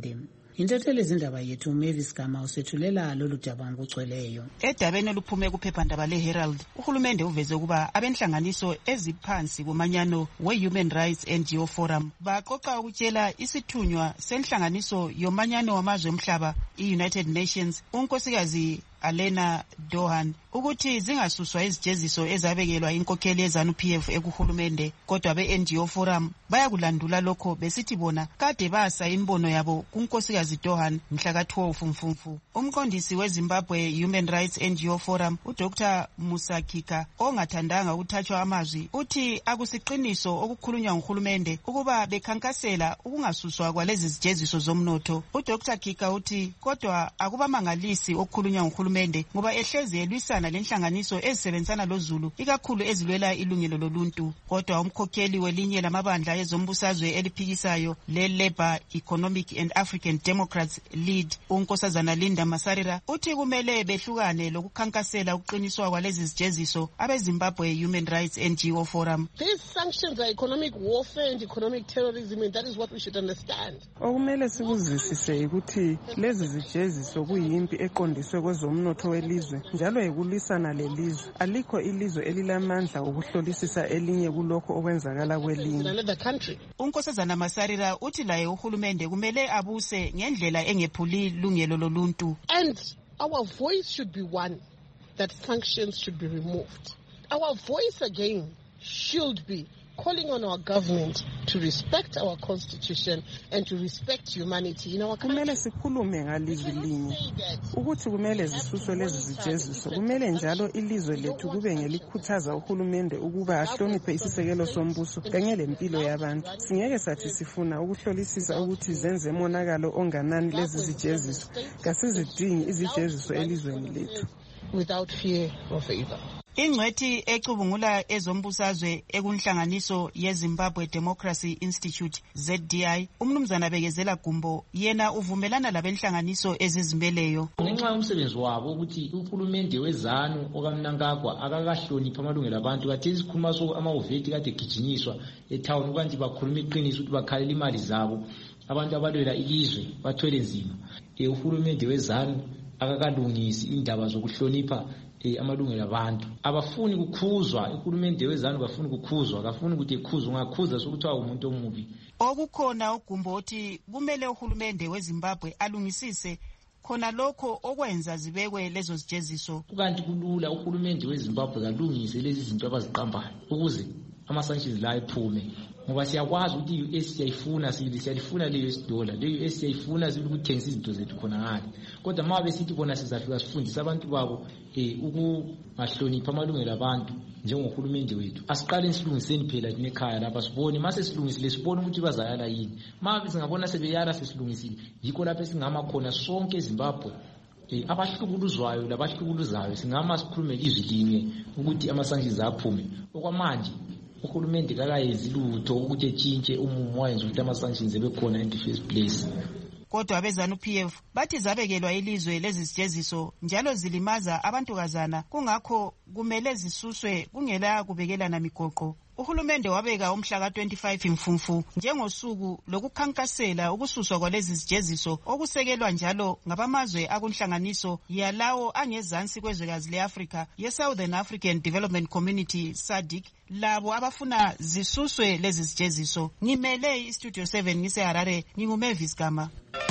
Speaker 3: intatheli zindaba yethu uMavis Gama usethulela lolu daba ngokugcweleyo.
Speaker 24: Edabeni oluphume kuphephandaba leHerald, uhulumende uveze ukuba abenhlanganiso eziphansi kumanyano we-Human Rights NGO Forum baqoqa ukutshela isithunywa senhlanganiso yomanyano wamazwe omhlaba i-United Nations unkosikazi Alena Dohan ukuthi zingasuswa izijeziso ezabekelwa inkokheli yeZANU-PF ekuhulumende, kodwa be-NGO Forum bayakulandula lokho besithi bona kade basa imbono yabo kunkosikazi Dohan mhla ka-12 Mfumfu. Umqondisi weZimbabwe Human Rights NGO Forum uDr Musa Kika ongathandanga ukuthathwa amazwi uthi akusiqiniso okukhulunywa nguhulumende ukuba bekhankasela ukungasuswa kwalezi zijeziso zomnotho. uDr Kika uthi kodwa akubamangalisi okukhulunywa nguhulumende ngoba ehlezi elwisana lenhlanganiso ezisebenzisana loZulu ikakhulu ezilwela ilungelo loluntu. Kodwa umkhokheli welinye lamabandla ezombusazwe eliphikisayo le-Labour Economic and African Democrats Lead unkosazana Linda Masarira uthi kumele behlukane lokukhankasela ukuqiniswa kwalezi zijeziso abeZimbabwe Human Rights NGO Forum.
Speaker 1: These sanctions are economic warfare and economic terrorism, and that is what we should understand.
Speaker 12: Okumele sikuzwisise ukuthi lezi zijeziso kuyimpi eqondiswe kwezomnotho welizwe njalo ekulwisana lelizwe. Alikho ilizwe elilamandla ukuhlolisisa elinye kulokho okwenzakala kwelinye.
Speaker 24: Unkosazana Masarira uthi laye uhulumende kumele abuse ngendlela engephuli lungelo loluntu.
Speaker 1: And our voice should be one that sanctions should be removed. Our voice again should be calling on our government to respect our constitution and to respect humanity in our country.
Speaker 12: Kumele sikhulume ngalizwi linye ukuthi kumele zisuswe lezi zijeziso. Kumele njalo ilizwe lethu kube ngelikhuthaza uhulumende ukuba ahloniphe isisekelo sombuso kanye lempilo yabantu. Singeke sathi sifuna ukuhlolisisa ukuthi zenze umonakalo onganani lezi zijeziso. Kasizidingi izijeziso elizweni lethu
Speaker 1: without fear or favor.
Speaker 24: Ingcwethi ecubungula ezombusazwe ekunhlanganiso yeZimbabwe Democracy Institute ZDI umnumzana Bekezela Gumbo yena uvumelana labenhlanganiso ezizimeleyo.
Speaker 13: Ngenxa yomsebenzi wabo ukuthi uhulumende weZANU okaMnangagwa akakahlonipha amalungelo abantu kathi isikhuluma so amawuveti kade gijinyiswa etown ukanti bakhuluma iqiniso ukuthi bakhalela imali zabo abantu abalwela ilizwe bathwele nzima. Uhulumende weZANU akakalungisi indaba zokuhlonipha amalungelo abantu. Abafuni kukhuzwa uhulumende weZANU bafuni kukhuzwa akafuni ukuthi ikhuzwe ngakhuza sokuthi umuntu omubi.
Speaker 24: Okukhona uGumbo othi kumele uhulumende weZimbabwe alungisise khona lokho okwenza zibekwe lezo zijeziso.
Speaker 13: Kanti kulula uhulumende weZimbabwe kalungise lezi zinto abaziqambayo ukuze ama-sanctions la ephume. Ngoba siyakwazi ukuthi i-US siyayifuna siyalifuna le US dollar, le US siyayifuna ukuthengisa izinto zethu khona ngale. Kodwa uma besithi bona sizafika sifundise abantu babo ukungahlonipha amalungelo abantu njengohulumende wethu. Asiqale silungiseni phela thina ekhaya lapha sibone mase silungisile sibone ukuthi bazayala yini. Uma singabona sebeyala sesilungisile yikho lapho singama khona sonke eZimbabwe abahlukuluzwayo labahlukuluzayo singama sikhulume izwi linye ukuthi ama-sanctions aphume. Okwamanje uhulumende kakayenzi lutho ukuthi etshintshe umumo wayenza ukuthi ama-sanctions ebekhona in the first place.
Speaker 24: Kodwa abeZANU-PF bathi zabekelwa ilizwe lezi zijeziso njalo zilimaza abantukazana kungakho kumele zisuswe kungela kubekelana migoqo. Uhulumende wabeka umhla ka-25 Mfumfu njengosuku lokukhankasela ukususwa kwalezi zijeziso okusekelwa njalo ngabamazwe akunhlanganiso yalawo angezansi kwezwekazi le-Afrika ye-Southern African Development Community SADC labo abafuna zisuswe lezi zijeziso. Ngimele iStudio 7 ngiseHarare nginguMavis Gama.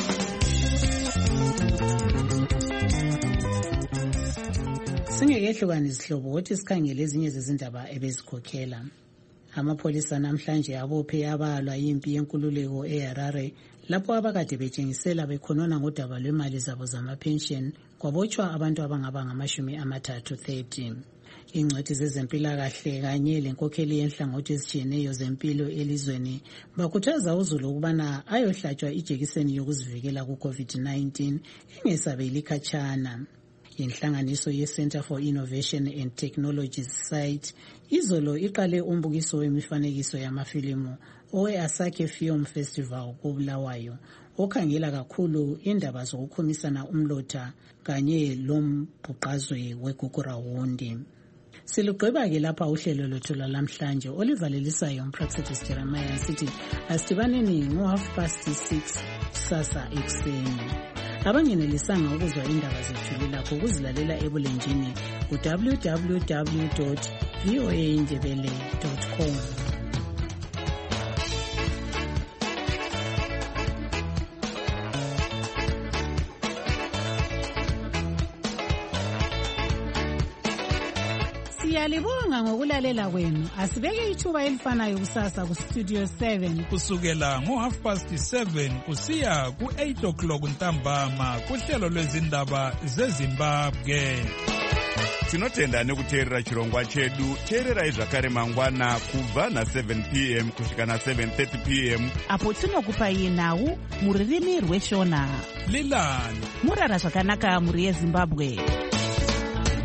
Speaker 3: Singekehlukana izihlobo ukuthi sikhangele ezinye zezindaba ebezikhokhela. Amapholisa namhlanje abophe abalwa impi yenkululeko eHarare lapho abakade betshengisela bekhonona ngodaba lwemali zabo zamapension kwabotshwa abantu abangaba ngama-30. Ingcwethi zezempilakahle kanye lenkokheli yenhlangothi ezitshiyeneyo zempilo elizweni bakhuthaza uzulu ukubana ayohlatshwa ijekiseni yokuzivikela ku-COVID-19 ingesabeli khatshana. Inhlanganiso ye-Center for Innovation and Technology site izolo iqale umbukiso wemifanekiso yamafilimu owe-Asake Film Festival koBulawayo okhangela kakhulu indaba zokukhumisana umlotha kanye lombhuqazwe weGugurawundi. Silugqiba-ke lapha uhlelo lwethu lwalamhlanje olivalelisayo umpraxetis Jeremiah sithi asidibaneni ngo6:30 kusasa ekuseni. Abangenelisanga ukuzwa indaba zethu lapho ukuzilalela ebulenjini www.voaindebele.com. Siyalibonga ngokulalela kwenu. Asibeke ithuba elifanayo kusasa ku Studio 7
Speaker 4: kusukela ngo7:30 kusiya ku8 ntambama kuhlelo lwezindaba zeZimbabwe.
Speaker 2: Tinotenda nekuteerera chirongwa chedu. Teererai zvakare mangwana kubva na7 p.m. kusvika na7:30 p.m.
Speaker 24: apo tinokupai nhau mururimi rweshona.
Speaker 4: Lilani
Speaker 24: murara zvakanaka muri yeZimbabwe.